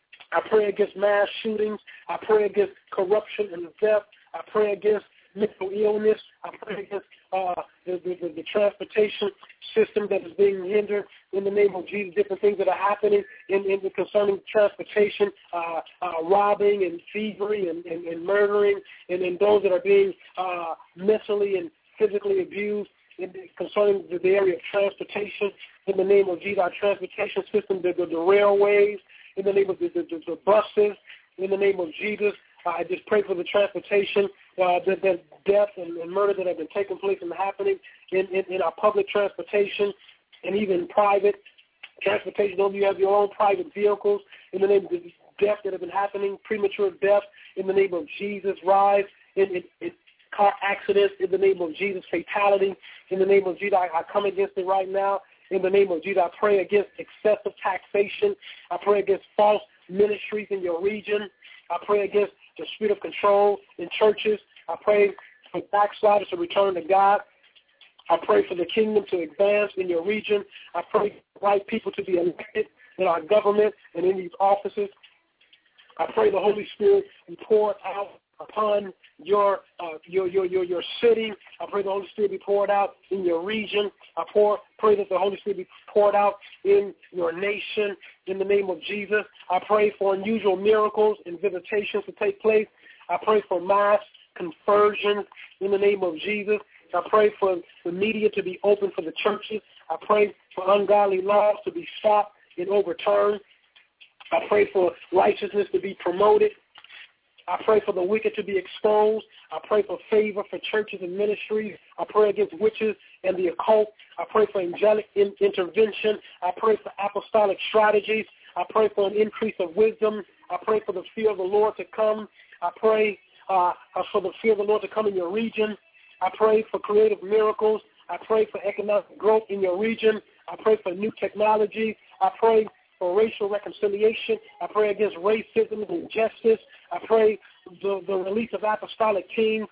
Speaker 2: I pray against mass shootings. I pray against corruption and theft. I pray against mental illness. I pray against uh, the, the, the transportation system that is being hindered in the name of Jesus. Different things that are happening in, in the concerning transportation, uh, uh, robbing and thievery and, and, and murdering, and then those that are being uh, mentally and physically abused in the, concerning the, the area of transportation. In the name of Jesus, our transportation system, the, the, the railways, in the name of the, the, the buses, in the name of Jesus. I just pray for the transportation, uh, the, the death and, and murder that have been taking place and happening in, in, in our public transportation and even private transportation. Those of you have your own private vehicles, in the name of the death that have been happening, premature death, in the name of Jesus, rise in, in, in car accidents, in the name of Jesus, fatality, in the name of Jesus. I, I come against it right now. In the name of Jesus, I pray against excessive taxation. I pray against false ministries in your region. I pray against the spirit of control in churches. I pray for backsliders to return to God. I pray for the kingdom to advance in your region. I pray for right people to be elected in our government and in these offices. I pray the Holy Spirit be poured out upon your, uh, your your your your city. I pray the Holy Spirit be poured out in your region. I pour, pray that the Holy Spirit be poured out in your nation in the name of Jesus. I pray for unusual miracles and visitations to take place. I pray for mass conversions in the name of Jesus. I pray for the media to be open for the churches. I pray for ungodly laws to be stopped and overturned. I pray for righteousness to be promoted. I pray for the wicked to be exposed. I pray for favor for churches and ministries. I pray against witches and the occult. I pray for angelic in- intervention. I pray for apostolic strategies. I pray for an increase of wisdom. I pray for the fear of the Lord to come. I pray uh, for the fear of the Lord to come in your region. I pray for creative miracles. I pray for economic growth in your region. I pray for new technology. I pray for racial reconciliation. I pray against racism and injustice. I pray the, the release of apostolic kings.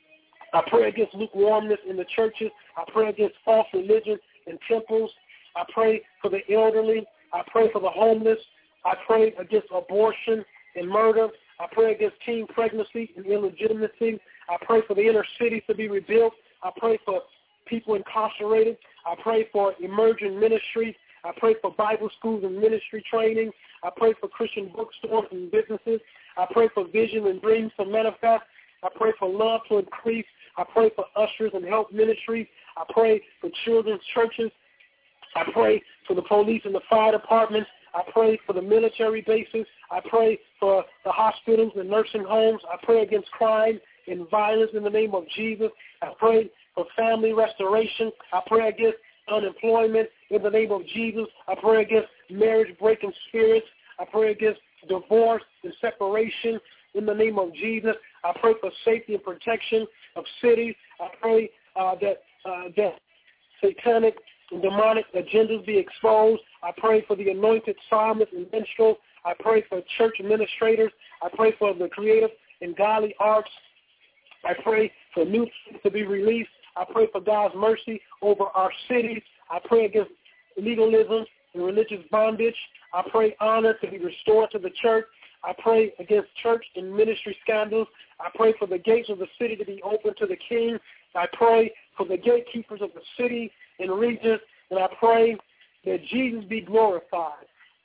Speaker 2: I pray against lukewarmness in the churches. I pray against false religion in temples. I pray for the elderly. I pray for the homeless. I pray against abortion and murder. I pray against teen pregnancy and illegitimacy. I pray for the inner cities to be rebuilt. I pray for people incarcerated. I pray for emerging ministries. I pray for Bible schools and ministry training. I pray for Christian bookstores and businesses. I pray for vision and dreams to manifest. I pray for love to increase. I pray for ushers and help ministries. I pray for children's churches. I pray for the police and the fire departments. I pray for the military bases. I pray for the hospitals and nursing homes. I pray against crime and violence in the name of Jesus. I pray for family restoration. I pray against unemployment in the name of Jesus. I pray against marriage-breaking spirits. I pray against divorce and separation in the name of Jesus. I pray for safety and protection of cities. I pray uh, that uh, that satanic and demonic agendas be exposed. I pray for the anointed psalmists and minstrels. I pray for church administrators. I pray for the creative and godly arts. I pray for new things to be released. I pray for God's mercy over our cities. I pray against legalism and religious bondage. I pray honor to be restored to the church. I pray against church and ministry scandals. I pray for the gates of the city to be open to the king. I pray for the gatekeepers of the city and regions. And I pray that Jesus be glorified.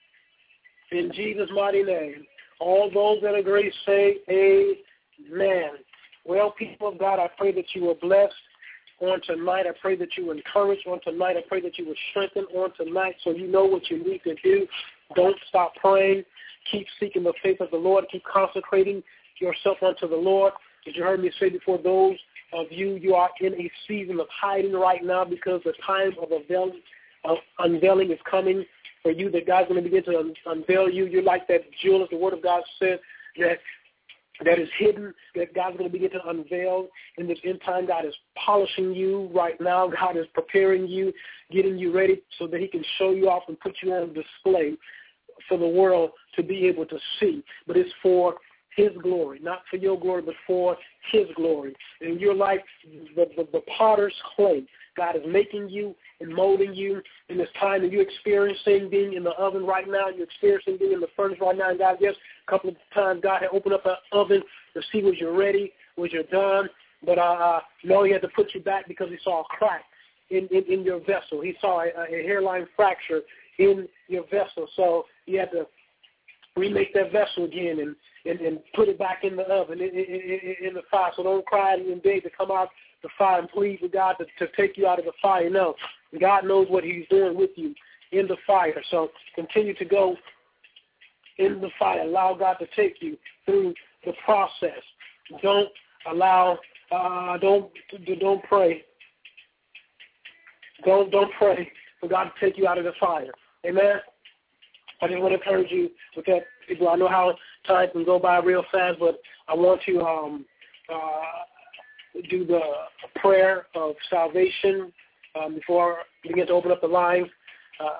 Speaker 2: In Jesus' mighty name. All those that agree say amen. Well, people of God, I pray that you are blessed on tonight. I pray that you were encouraged on tonight. I pray that you were strengthened on tonight so you know what you need to do. Don't stop praying. Keep seeking the faith of the Lord. Keep consecrating yourself unto the Lord. As you heard me say before, those of you, you are in a season of hiding right now because the time of unveiling, of unveiling is coming for you, that God's going to begin to un- unveil you. You're like that jewel, as the Word of God said, that that is hidden, that God's going to begin to unveil in this end time. God is polishing you right now. God is preparing you, getting you ready so that he can show you off and put you on display for the world to be able to see. But it's for his glory, not for your glory, but for his glory. And you're like the, the, the potter's clay. God is making you and molding you in this time, and you're experiencing being in the oven right now. You're experiencing being in the furnace right now. And God, yes, a couple of times God had opened up an oven to see was you ready, was you done. But uh, no, he had to put you back because he saw a crack in, in, in your vessel. He saw a, a hairline fracture in your vessel. So he had to remake that vessel again and, and, and put it back in the oven, in, in, in the fire. So don't cry and beg to come out the fire and plead with God to, to take you out of the fire. No, God knows what he's doing with you in the fire. So continue to go in the fire. Allow God to take you through the process. Don't allow, uh, don't don't pray. Don't, don't pray for God to take you out of the fire. Amen? I just want to encourage you with that. People, I know how time can go by real fast, but I want to um, uh, do the prayer of salvation um, before we begin to open up the lines. Uh,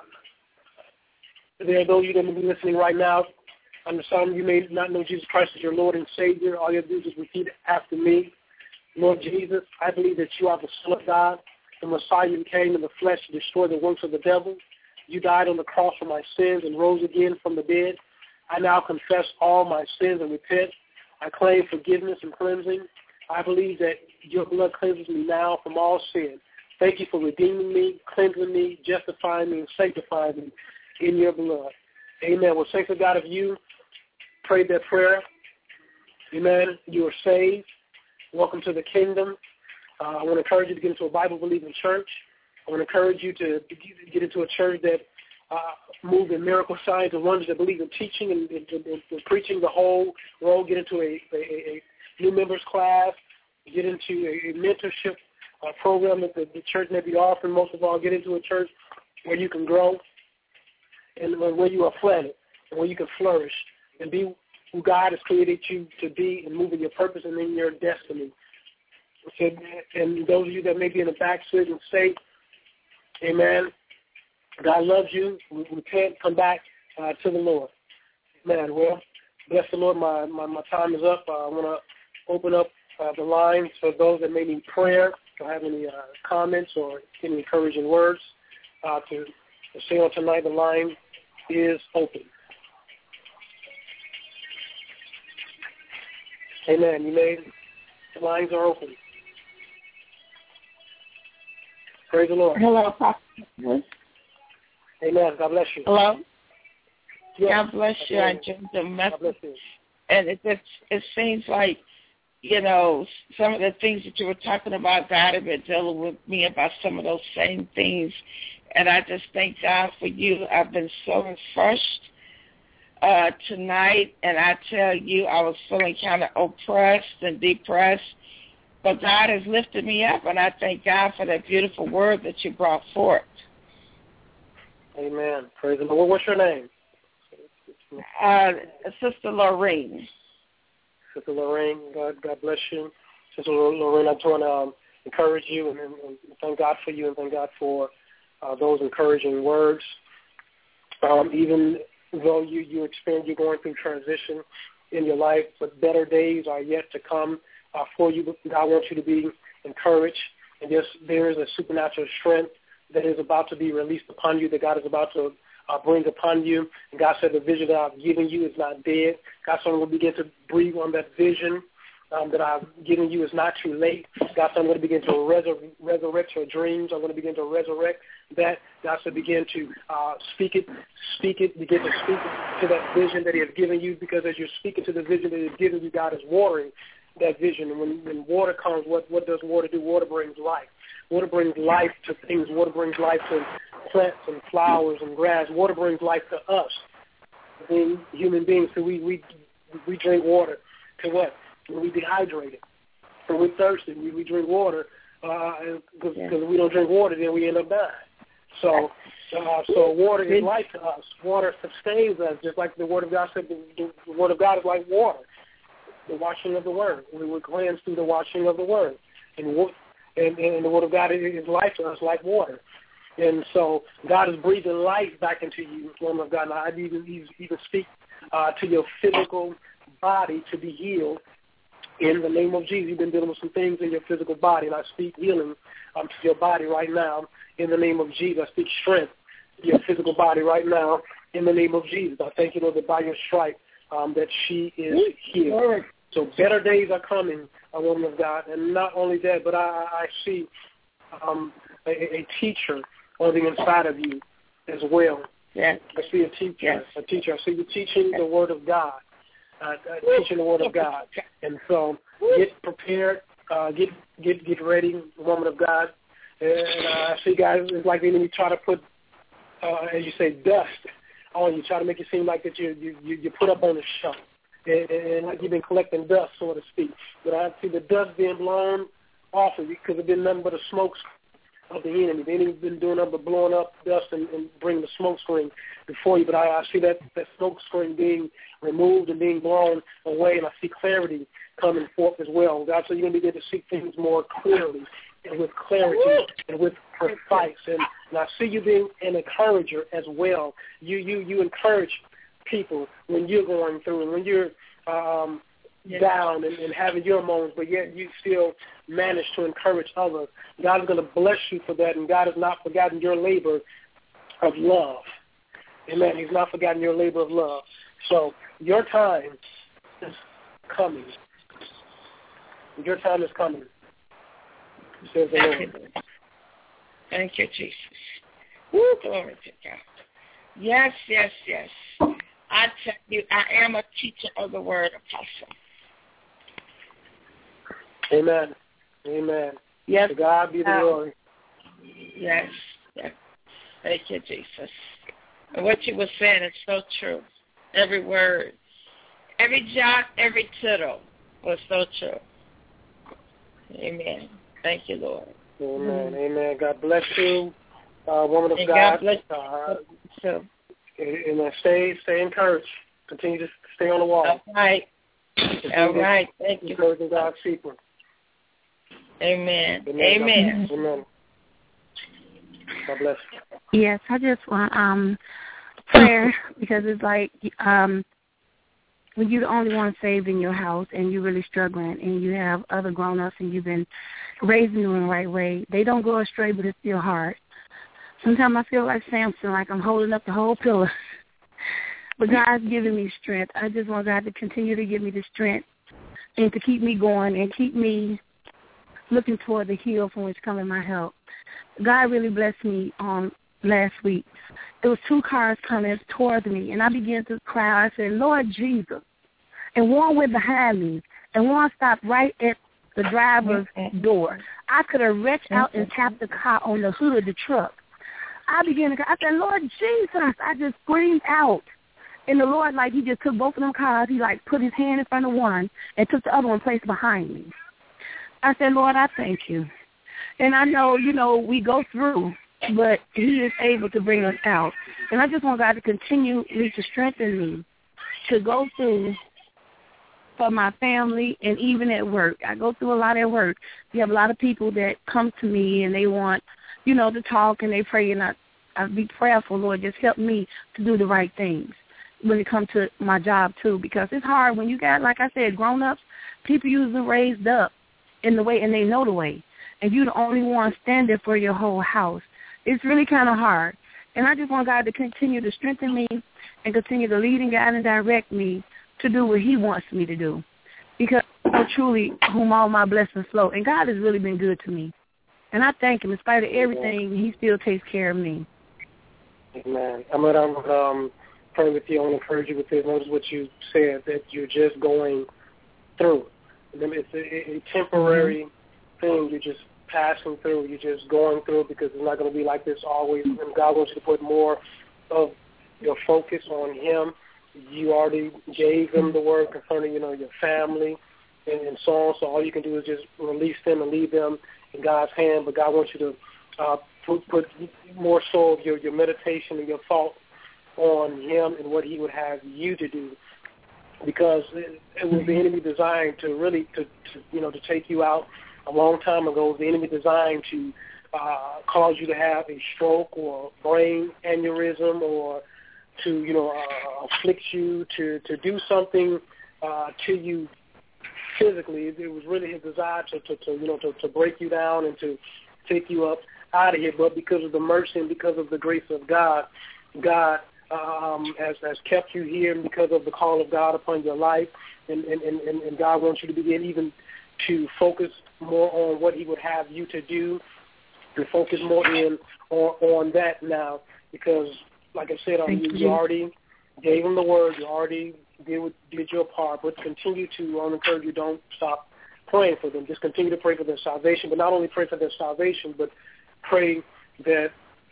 Speaker 2: there are those of you that may be listening right now. Under some, you may not know Jesus Christ as your Lord and Savior. All you have to do is repeat after me. Lord Jesus, I believe that you are the Son of God, the Messiah who came in the flesh to destroy the works of the devil. You died on the cross for my sins and rose again from the dead. I now confess all my sins and repent. I claim forgiveness and cleansing. I believe that your blood cleanses me now from all sin. Thank you for redeeming me, cleansing me, justifying me, and sanctifying me in your blood. Amen. Well, thanks to God of you. Prayed that prayer. Amen. You are saved. Welcome to the kingdom. Uh, I want to encourage you to get into a Bible-believing church. I want to encourage you to get into a church that uh, moves in miracle signs and wonders, that believe in teaching and, and, and, and preaching the whole world. Get into a, a, a new members class. Get into a, a mentorship uh, program that the, the church may be offering. Most of all, get into a church where you can grow and where you are planted and where you can flourish and be who God has created you to be and move in your purpose and in your destiny. So, and those of you that may be in a backslidden state, amen, God loves you. We, we can't come back uh, to the Lord. Amen. Well, bless the Lord. My, my, my time is up. Uh, I want to open up uh, the lines for those that may need prayer or have any uh, comments or any encouraging words uh, to, to say on tonight. The line is open. Amen. You may, the lines are open. Praise the Lord.
Speaker 3: Hello, Pastor.
Speaker 2: Amen. God bless you.
Speaker 3: Hello.
Speaker 2: Yes.
Speaker 3: God bless you. I just the message, and it just it seems like, you know, some of the things that you were talking about, God had been dealing with me about some of those same things, and I just thank God for you. I've been so refreshed uh, tonight, and I tell you, I was feeling kind of oppressed and depressed. But God has lifted me up, and I thank God for that beautiful word that you brought forth.
Speaker 2: Amen. Praise the Lord. What's your name?
Speaker 3: Uh, Sister Lorraine.
Speaker 2: Sister Lorraine, God, God bless you. Sister Lorraine, I just want to um, encourage you and, and, and thank God for you and thank God for uh, those encouraging words. Um, even though you, you experience, you're going through transition in your life, but better days are yet to come. uh, for you. God wants you to be encouraged. And just there is a supernatural strength that is about to be released upon you, that God is about to uh, bring upon you. And God said the vision that I've given you is not dead. God said I'm going to begin to breathe on that vision um, that I've given you is not too late. God said I'm going to begin to resur- resurrect your dreams. I'm going to begin to resurrect that. God said begin to uh, speak it, speak it, begin to speak to that vision that he has given you, because as you're speaking to the vision that he has given you, God is watering that vision. And when, when water comes, what, what does water do? Water brings life. Water brings life to things. Water brings life to plants and flowers and grass. Water brings life to us, being human beings. So we, we, we drink water to what? When we dehydrated. When we're thirsty, we, we drink water. Because uh, yeah. if we don't drink water, then we end up dying. So, uh, so water is life to us. Water sustains us, just like the Word of God said. The, the Word of God is like water, the washing of the Word. We were cleansed through the washing of the Word, and and, and the Word of God is life to us, like water. And so, God is breathing life back into you, woman of God. Now, I even even speak uh, to your physical body to be healed. In the name of Jesus, you've been dealing with some things in your physical body, and I speak healing um, to your body right now. In the name of Jesus, I speak strength to your physical body right now. In the name of Jesus, I thank you, Lord, that by your stripe um, that she is healed. So better days are coming, a woman of God. And not only that, but I, I see um, a, a teacher on the inside of you as well.
Speaker 3: Yes.
Speaker 2: I see a teacher.
Speaker 3: Yes.
Speaker 2: A teacher. I see you teaching the Word of God. Uh, uh, teaching the Word of God. And so get prepared, uh, get get get ready, woman of God. And uh, I see guys, it's like the enemy try to put, uh, as you say, dust on you, try to make it seem like that you you you put up on the shelf, and, and like you've been collecting dust, so to speak. But I see the dust being blown off of you, because it's been nothing but a smoke of the enemy. The enemy's been doing nothing but blowing up dust and, and bringing the smoke screen before you. But I, I see that, that smoke screen being removed and being blown away, and I see clarity coming forth as well. God, so you're going to begin to see things more clearly and with clarity and with precise. And, and I see you being an encourager as well. You you you encourage people when you're going through and when you're um, yes. down and, and having your moments, but yet you still manage to encourage others. God is going to bless you for that, and God has not forgotten your labor of love. Amen. He's not forgotten your labor of love. So your time is coming. Your time is coming, says the Lord.
Speaker 3: Thank you, Jesus. Woo, glory to God. Yes, yes, yes. I tell you, I am a teacher of the Word, Apostle.
Speaker 2: Amen. Amen.
Speaker 3: Yes.
Speaker 2: To God be the
Speaker 3: um,
Speaker 2: glory.
Speaker 3: Yes. Yes. Thank you, Jesus. And what you were saying is so true. Every word, every jot, every tittle was so true. Amen. Thank you, Lord.
Speaker 2: Amen. Mm-hmm. Amen. God bless you, uh, woman of
Speaker 3: and
Speaker 2: God.
Speaker 3: God bless
Speaker 2: uh,
Speaker 3: you.
Speaker 2: And, and stay, stay encouraged. Continue to stay on the wall.
Speaker 3: All right. Continue All right. Thank you.
Speaker 2: Encouraging God's people.
Speaker 3: Amen.
Speaker 2: Amen.
Speaker 3: Amen.
Speaker 2: God, Amen. God bless you.
Speaker 4: Yes, I just want um prayer, because it's like um when you're the only one saved in your house and you're really struggling and you have other grown-ups and you've been raising them in the right way, they don't go astray, but it's still hard. Sometimes I feel like Samson, like I'm holding up the whole pillar. But God's giving me strength. I just want God to continue to give me the strength and to keep me going and keep me looking toward the hill from which coming my help. God really blessed me on last week. There was two cars coming towards me, and I began to cry. I said, Lord Jesus. And one went behind me, and one stopped right at the driver's door. I could have reached out and tapped the car on the hood of the truck. I began to cry. I said, Lord Jesus. I just screamed out. And the Lord, like, he just took both of them cars. He, like, put his hand in front of one and took the other one placed behind me. I said, Lord, I thank you. And I know, you know, we go through, but he is able to bring us out. And I just want God to continue to strengthen me to go through for my family and even at work. I go through a lot at work. We have a lot of people that come to me and they want, you know, to talk and they pray, and I, I be prayerful, Lord, just help me to do the right things when it comes to my job too, because it's hard when you got, like I said, grown-ups People usually raised up in the way, and they know the way. And you're the only one standing for your whole house. It's really kind of hard. And I just want God to continue to strengthen me and continue to lead and guide and direct me to do what he wants me to do. Because I know truly whom all my blessings flow. And God has really been good to me. And I thank him. In spite of everything, he still takes care of me.
Speaker 2: Amen. I'm going to um, pray with you. I want to encourage you with this. Notice what you said, that you're just going through. It's a, a temporary mm-hmm. thing. You're just passing through. You're just going through, because it's not going to be like this always. And God wants you to put more of your focus on him. You already gave him the word concerning, you know, your family and, and so on. So all you can do is just release them and leave them in God's hand. But God wants you to uh, put, put more so of your, your meditation and your thought on him and what he would have you to do. Because it, it was the enemy designed to really, to, to you know, to take you out a long time ago. It was the enemy designed to uh, cause you to have a stroke or brain aneurysm, or to, you know, uh, afflict you, to, to do something uh, to you physically. It was really his desire to, to, to you know, to, to break you down and to take you up out of here. But because of the mercy and because of the grace of God, God um, has, has kept you here, and because of the call of God upon your life, and, and, and, and God wants you to begin even to focus more on what he would have you to do, and focus more in on, on that now, because like I said, um, you, you already gave him the word. You already did, did your part. But continue to, I encourage you, don't stop praying for them. Just continue to pray for their salvation. But not only pray for their salvation, but pray that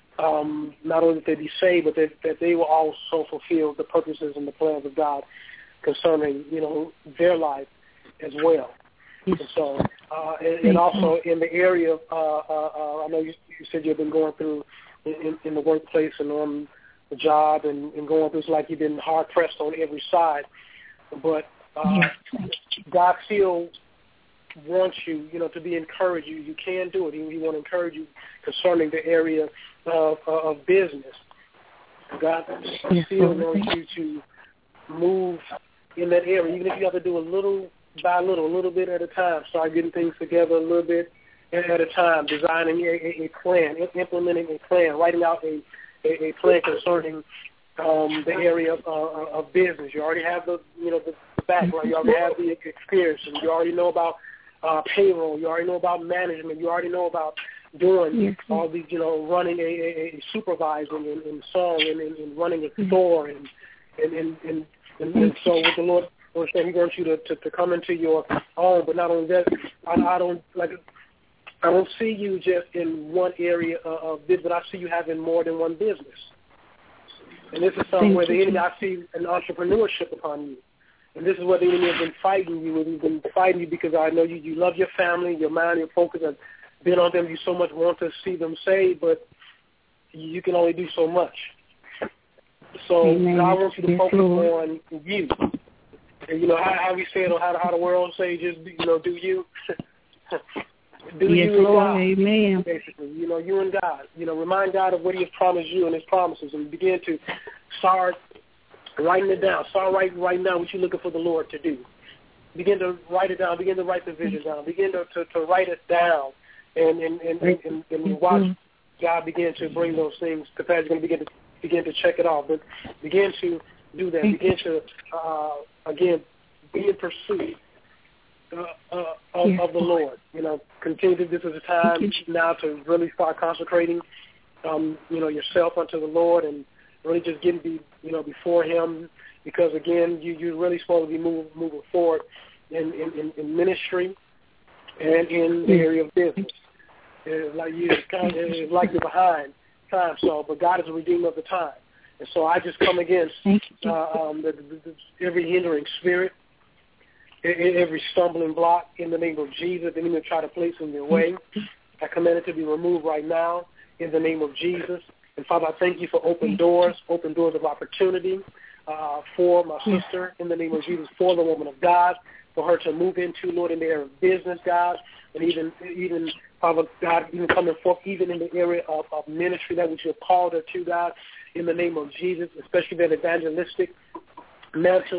Speaker 2: um, not only that they be saved, but that, that they will also fulfill the purposes and the plans of God concerning, you know, their life as well. And so, uh, and, and also in the area of, uh, uh, uh, I know you, you said you've been going through in, in, in the workplace and on the job and, and going through, it's like you've been hard pressed on every side. But uh, God still wants you, you know, to be encouraged. You, you can do it. He, he want to encourage you concerning the area of, of business. God still wants you to move in that area, even if you have to do a little by little, a little bit at a time. Start getting things together a little bit at a time, designing a, a, a plan, implementing a plan, writing out a, a, a plan concerning um, the area of, uh, of business. You already have the, you know, the, the background. You already have the experience. And you already know about uh, payroll. You already know about management. You already know about doing yes. all these, you know, running a, a, a supervising and, and song and, and, and running a store and and and, and, and, and so with the Lord. Or saying he wants you to, to, to come into your own, but not only that, I, I don't like. I don't see you just in one area of, of business, but I see you having more than one business. And this is something where the enemy, I see an entrepreneurship upon you, and this is where the enemy has been fighting you, and he's been fighting you because I know you. You love your family, your mind, your focus has been on them. You so much want to see them saved, but you can only do so much. So
Speaker 4: Amen.
Speaker 2: God wants you to
Speaker 4: yes,
Speaker 2: focus
Speaker 4: Lord.
Speaker 2: on you. And you know how, how we say it, or how, how the world say, just, you know, do you. do
Speaker 4: yes,
Speaker 2: you and
Speaker 4: Lord.
Speaker 2: God.
Speaker 4: Amen.
Speaker 2: Basically, you know, you and God. You know, remind God of what he has promised you and his promises, and begin to start writing it down. Start writing right now what you're looking for the Lord to do. Begin to write it down. Begin to write the vision down. Begin to, to, to write it down and, and, and, and, and, and watch God begin to bring those things to pass. You're going to begin to, begin to check it off. But begin to do that. Begin to, uh, again, be in pursuit uh, uh, of, yes. of the Lord. You know, continue. To, this is a time now to really start consecrating, um, you know, yourself unto the Lord, and really just getting, be, you know, before Him. Because again, you you're really supposed to be moving moving forward in, in, in ministry and in the area of business. It's like you, it's kind of, it's like you're behind time. So, but God is a redeemer of the time. And so I just come against uh, um, the, the, the, every hindering spirit, every stumbling block in the name of Jesus. The enemy try to place in your way. I command it to be removed right now in the name of Jesus. And Father, I thank you for open doors, open doors of opportunity uh, for my sister in the name of Jesus, for the woman of God, for her to move into, Lord, in the area of business, God, and even, even Father God, even coming forth, even in the area of, of ministry, that which you have called her to, God, in the name of Jesus, especially that evangelistic mantle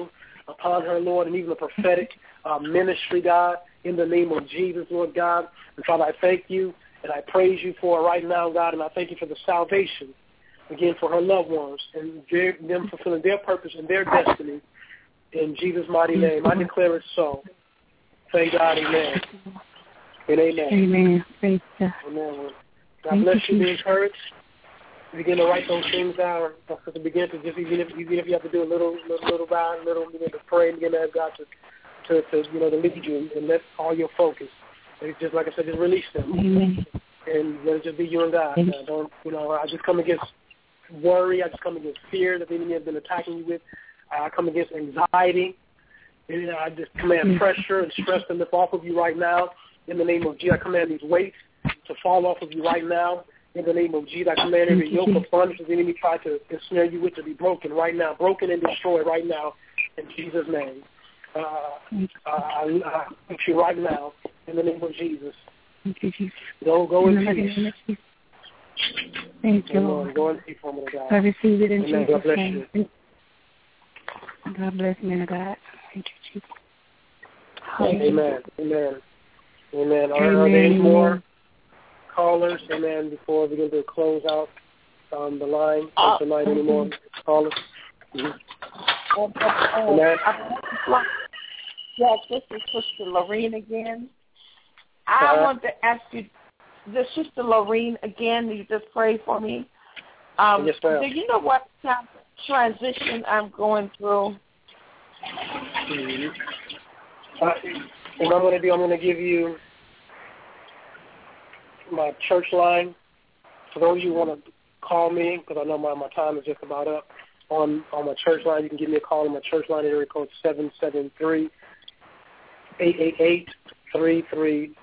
Speaker 2: upon her, Lord, and even a prophetic uh, ministry, God, in the name of Jesus, Lord God. And Father, I thank you and I praise you for it right now, God, and I thank you for the salvation, again, for her loved ones and their, them fulfilling their purpose and their destiny. In Jesus' mighty name, I declare it so. Thank God, amen. And amen.
Speaker 4: Amen. Praise God.
Speaker 2: Amen. God bless you. Be encouraged. Begin to write those things down. To begin to just even if even if you have to do a little little little by little, begin to pray and begin to ask God to, to, to you know to lead you and let all your focus. It's just like I said, just release them.
Speaker 4: Amen.
Speaker 2: And let it just be you and God. Uh, don't you know? I just come against worry. I just come against fear that the enemy has been attacking you with. I come against anxiety. And I just command pressure and stress to lift off of you right now. In the name of Jesus, I command these weights to fall off of you right now. In the name of Jesus, I command every yoke of bondage that the enemy tried to ensnare you with to be broken right now, broken and destroyed right now, in Jesus' name. Uh, uh, I, I thank you right now, in the name of Jesus. Go, go in peace.
Speaker 4: Thank you, Lord.
Speaker 2: Go in peace, woman of God.
Speaker 4: I receive it in
Speaker 2: Amen.
Speaker 4: Jesus'
Speaker 2: God bless
Speaker 4: name.
Speaker 2: you.
Speaker 4: God bless me, and God. Thank you, Jesus.
Speaker 2: Amen. Amen. Amen. Are, are there any more callers? Amen. Before we begin to close out um, the line uh, tonight, any more callers? Mm-hmm.
Speaker 3: Uh, uh,
Speaker 2: Amen.
Speaker 3: Uh, yes, this is Sister Lorene again. I uh, want to ask you, this Sister Lorene again. You just pray for me. Um,
Speaker 2: yes, ma'am.
Speaker 3: Do you know what kind of transition I'm going through?
Speaker 2: Mm-hmm. Uh, what I'm going to do, I'm going to give you my church line. For those of you who want to call me, because I know my, my time is just about up, on, on my church line, you can give me a call on my church line, area code seven seven three, eight eight eight, three three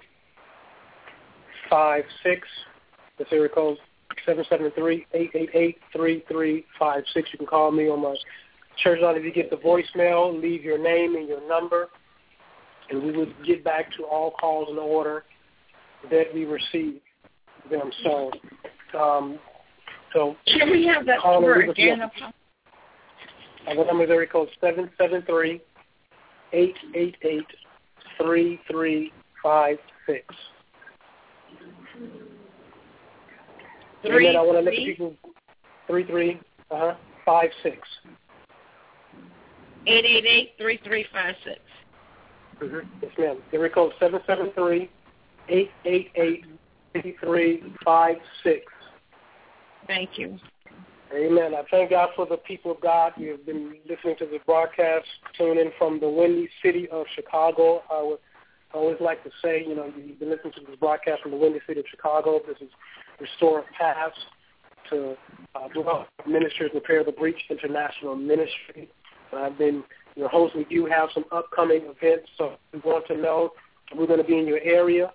Speaker 2: five six. That's area code seven seven three, eight eight eight, three three five six. You can call me on my church line. If you get the voicemail, leave your name and your number, and we would get back to all calls in order that we receive them. So, um, so
Speaker 3: can we have that number again?
Speaker 2: Uh, the number is area code seven seven three, eight eight eight, three three five six.
Speaker 3: Three,
Speaker 2: and then I want to let people three three uh-huh, five six.
Speaker 3: Eight eight eight three three five six.
Speaker 2: Mm-hmm. Yes, ma'am. Area code seven seven three, eight eight eight, three three five six.
Speaker 3: Thank you.
Speaker 2: Amen. I thank God for the people of God. You have been listening to the broadcast, tuning in from the windy city of Chicago. I would always like to say, you know, you've been listening to this broadcast from the windy city of Chicago. This is Restore Paths to uh, Dwell Ministers Repair the Breach International Ministry. I've been your host. We do have some upcoming events, so if you want to know if we're going to be in your area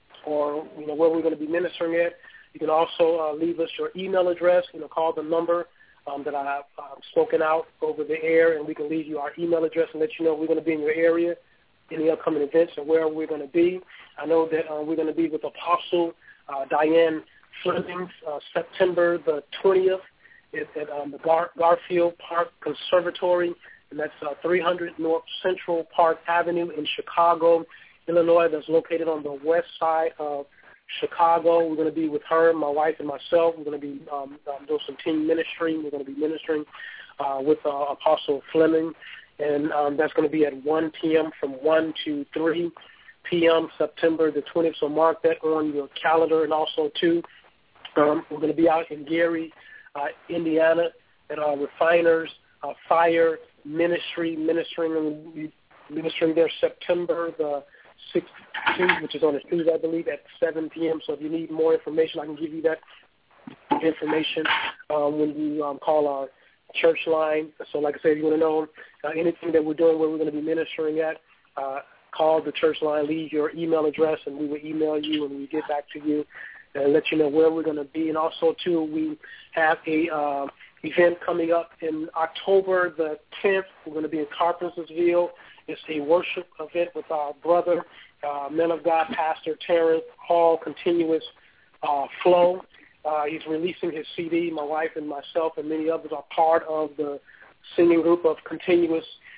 Speaker 2: or, you know, where we're going to be ministering at, you can also uh, leave us your email address, you know, call the number um, that I've um, spoken out over the air, and we can leave you our email address and let you know we're going to be in your area, any upcoming events, and where we're going to be. I know that uh, we're going to be with Apostle uh, Diane Fleming, uh, September the twentieth at, at um, the Gar- Garfield Park Conservatory, and that's uh, three hundred North Central Park Avenue in Chicago, Illinois. That's located on the west side of Chicago. We're going to be with her, my wife, and myself. We're going to be um, um, doing some team ministry. We're going to be ministering uh, with uh, Apostle Fleming, and um, that's going to be at one p.m. from one to three p.m. September the twentieth. So mark that on your calendar. And also, too, um, we're going to be out in Gary, uh, Indiana, at our Refiners uh, Fire Ministry, ministering ministering there September the sixteenth, which is on a Tuesday, I believe, at seven p.m. So if you need more information, I can give you that information um, when you um, call our church line. So like I said, if you want to know uh, anything that we're doing, where we're going to be ministering at, uh, call the church line, leave your email address, and we will email you and we get back to you and let you know where we're going to be. And also, too, we have a uh, event coming up in October the tenth. We're going to be in Carpentersville. It's a worship event with our brother, uh, man of God, Pastor Terrence Hall, Continuous uh, Flow. Uh, he's releasing his C D. My wife and myself and many others are part of the singing group of Continuous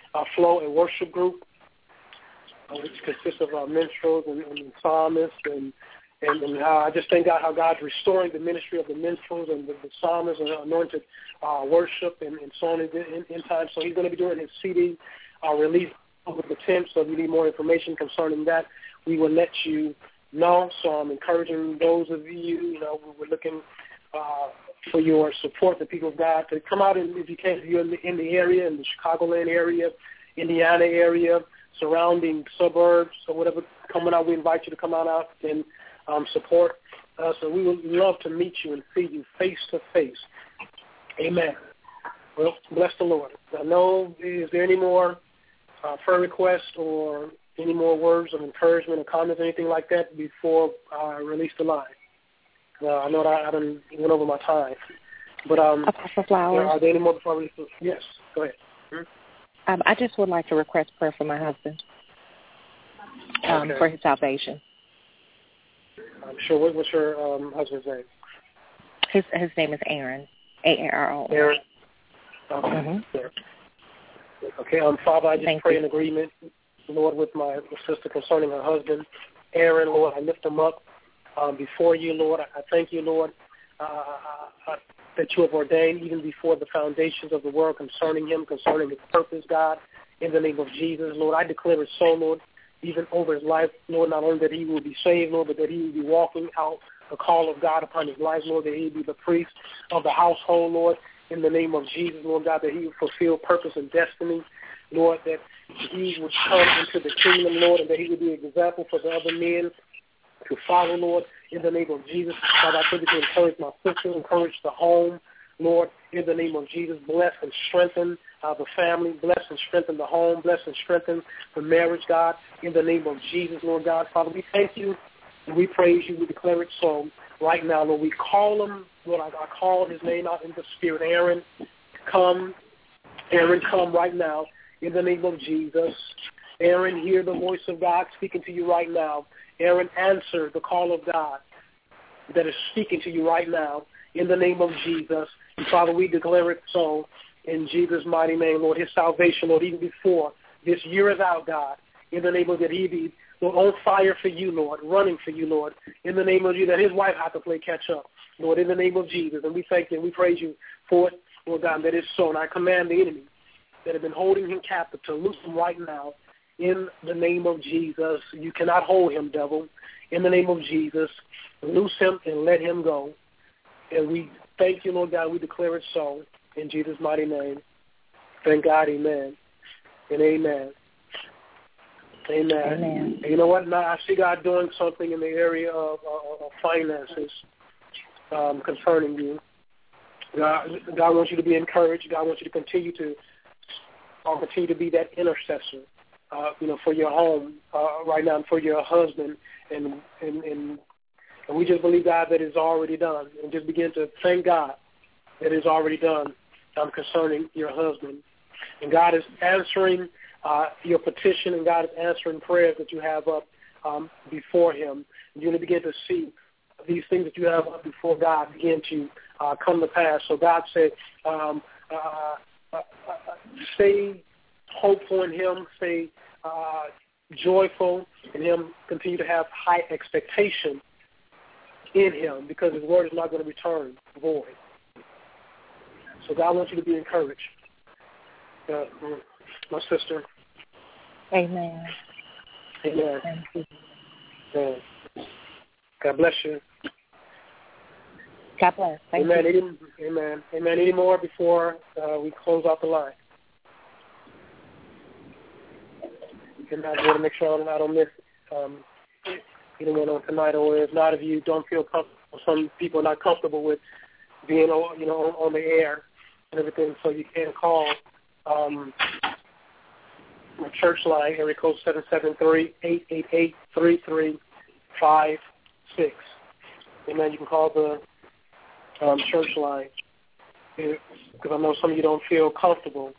Speaker 2: uh, Flow and Worship Group, uh, which consists of uh, minstrels and, and psalmists, and and, and how I just thank God how God's restoring the ministry of the minstrels and the, the psalmists and anointed uh, worship and, and so on in, in, in time. So he's going to be doing his C D uh, release over the tenth. So if you need more information concerning that, we will let you know. So I'm encouraging those of you, you know, we're looking uh, for your support, the people of God, to come out and, if you can, if you're in the, in the area, in the Chicagoland area, Indiana area, surrounding suburbs or whatever, coming out, we invite you to come on out and um, support us. So we would love to meet you and see you face to face. Amen. Well, bless the Lord. I know, is there any more uh, prayer requests or any more words of encouragement or comments, anything like that before I release the line? Uh, I know that I, I done went over my time, but um,
Speaker 5: Apostle Flowers.
Speaker 2: Are there any more before I release the line? Yes, go ahead. Hmm?
Speaker 5: Um, I just would like to request prayer for my husband um,
Speaker 2: okay.
Speaker 5: for his salvation.
Speaker 2: I'm sure. What, what's your um, husband's name?
Speaker 5: His his name is Aaron. A A R O N.
Speaker 2: Aaron. Okay.
Speaker 5: Mm-hmm.
Speaker 2: Okay. Um, Father, I just
Speaker 5: Thank
Speaker 2: pray
Speaker 5: you.
Speaker 2: in agreement, Lord, with my sister concerning her husband, Aaron. Lord, I lift him up um, before you, Lord. I, I thank you, Lord, uh, uh, that you have ordained even before the foundations of the world concerning him, concerning his purpose, God, in the name of Jesus, Lord. I declare it so, Lord, even over his life, Lord, not only that he will be saved, Lord, but that he will be walking out the call of God upon his life, Lord, that he will be the priest of the household, Lord, in the name of Jesus, Lord God, that he will fulfill purpose and destiny, Lord, that he would come into the kingdom, Lord, and that he would be an example for the other men to follow, Lord, in the name of Jesus. Father, I pray that you encourage my sister, encourage the home, Lord, in the name of Jesus. Bless and strengthen uh, the family. Bless and strengthen the home. Bless and strengthen the marriage, God, in the name of Jesus, Lord God. Father, we thank you and we praise you. We declare it so right now, Lord. We call him, Lord, I, I call his name out in the spirit. Aaron, come. Aaron, come right now in the name of Jesus. Aaron, hear the voice of God speaking to you right now. Aaron, answer the call of God that is speaking to you right now in the name of Jesus. And Father, we declare it so in Jesus' mighty name, Lord. His salvation, Lord, even before this year is out, God, in the name of that he be, Lord, on fire for you, Lord, running for you, Lord, in the name of you, that his wife had to play catch up, Lord, in the name of Jesus. And we thank you and we praise you for it, Lord God, that is so. And I command the enemy that have been holding him captive to loose him right now in the name of Jesus. You cannot hold him, devil. In the name of Jesus, loose him and let him go. And we thank you, Lord God. We declare it so in Jesus' mighty name. Thank God, amen and amen. Amen.
Speaker 5: Amen.
Speaker 2: And you know what? Now I see God doing something in the area of, of, of finances um, concerning you. God, God wants you to be encouraged. God wants you to continue to or continue to be that intercessor, uh, you know, for your home uh, right now and for your husband. And, and, and, and we just believe, God, that it's already done. And just begin to thank God that it's already done um, concerning your husband. And God is answering uh, your petition, and God is answering prayers that you have up um, before him. And you're going to begin to see these things that you have up before God begin to uh, come to pass. So God said, um, uh, uh, uh, stay hopeful in him, stay uh, joyful in him, continue to have high expectation in him, because his word is not going to return void. So God wants you to be encouraged. Uh, my sister.
Speaker 5: Amen.
Speaker 2: Amen.
Speaker 5: Thank you.
Speaker 2: Amen. God bless you.
Speaker 5: God bless. Thank
Speaker 2: Amen.
Speaker 5: you.
Speaker 2: Any, amen. Amen. Any more before uh, we close out the line? And I want to make sure I don't, I don't miss um, anyone on tonight, or if not, if you don't feel comfortable, some people are not comfortable with being, you know, on, on the air and everything, so you can call um, my church line, area code seven seven three, eight eight eight, three three five six. Amen. You can call the um, church line, because I know some of you don't feel comfortable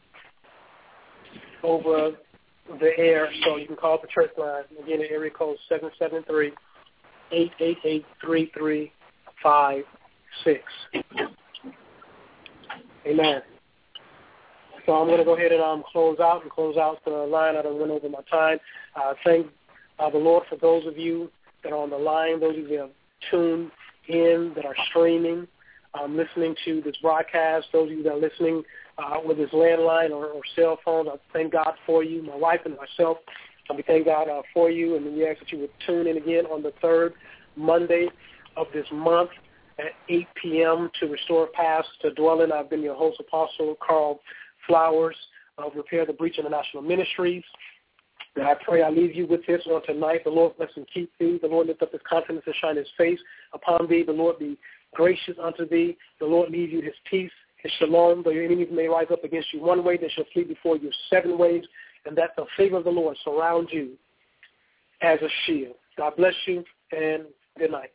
Speaker 2: over the air, so you can call the church line. Again, the area code seven seven three, eight eight eight, three three five six. Amen. So I'm going to go ahead and um, close out and close out the line. I don't run over my time. Uh, thank uh, the Lord for those of you that are on the line, those of you that are tuned in, that are streaming, um, listening to this broadcast, those of you that are listening uh, with this landline or, or cell phone. I thank God for you, my wife and myself. We thank God uh, for you, and we ask that you would tune in again on the third Monday of this month at eight p.m. to Restore Paths to Dwelling. I've been your host, Apostle Carl Flowers of Repair the Breach International Ministries. And I pray I leave you with this on tonight. The Lord bless and keep thee. The Lord lift up his countenance and shine his face upon thee. The Lord be gracious unto thee. The Lord leave you his peace, his shalom. Though your enemies may rise up against you one way, they shall flee before you seven ways. And that the favor of the Lord surround you as a shield. God bless you, and good night.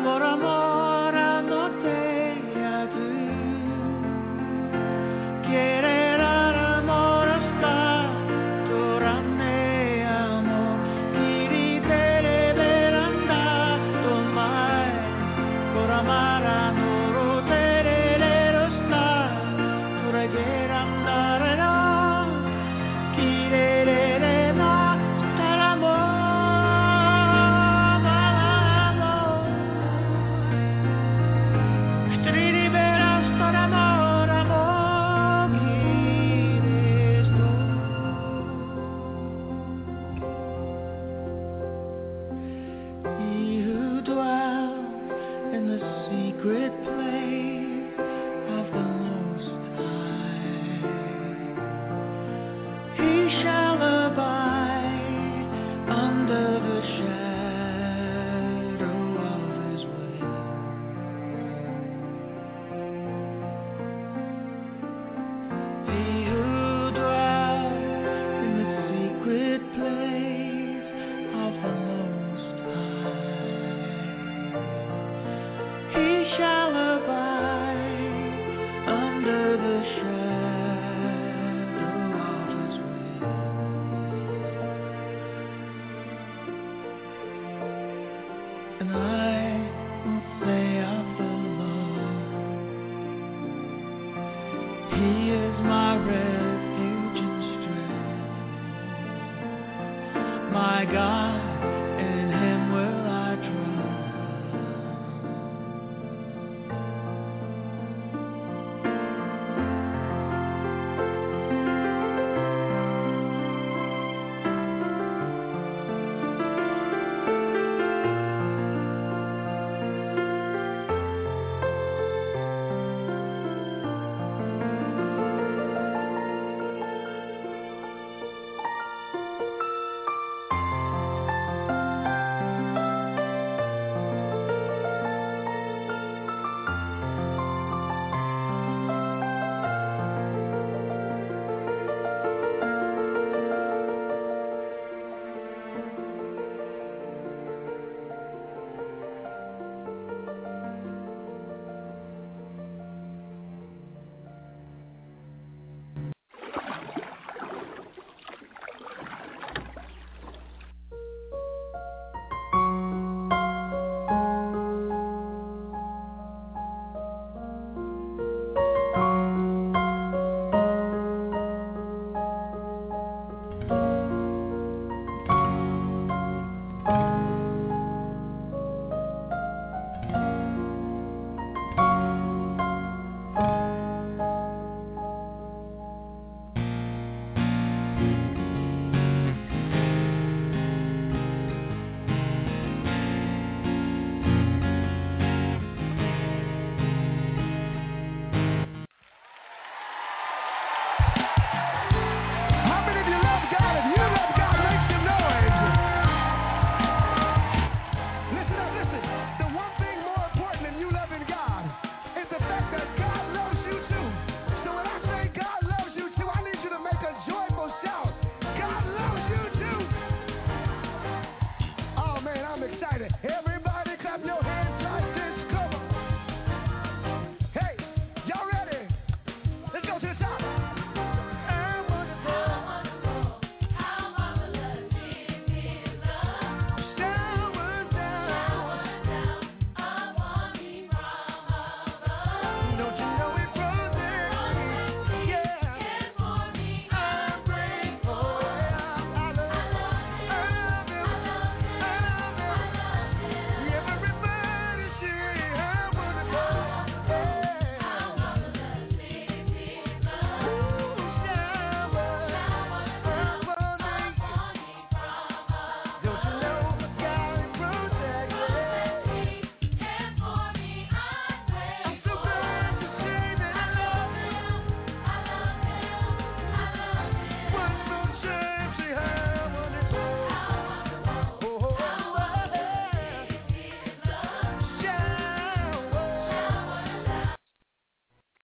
Speaker 6: My God.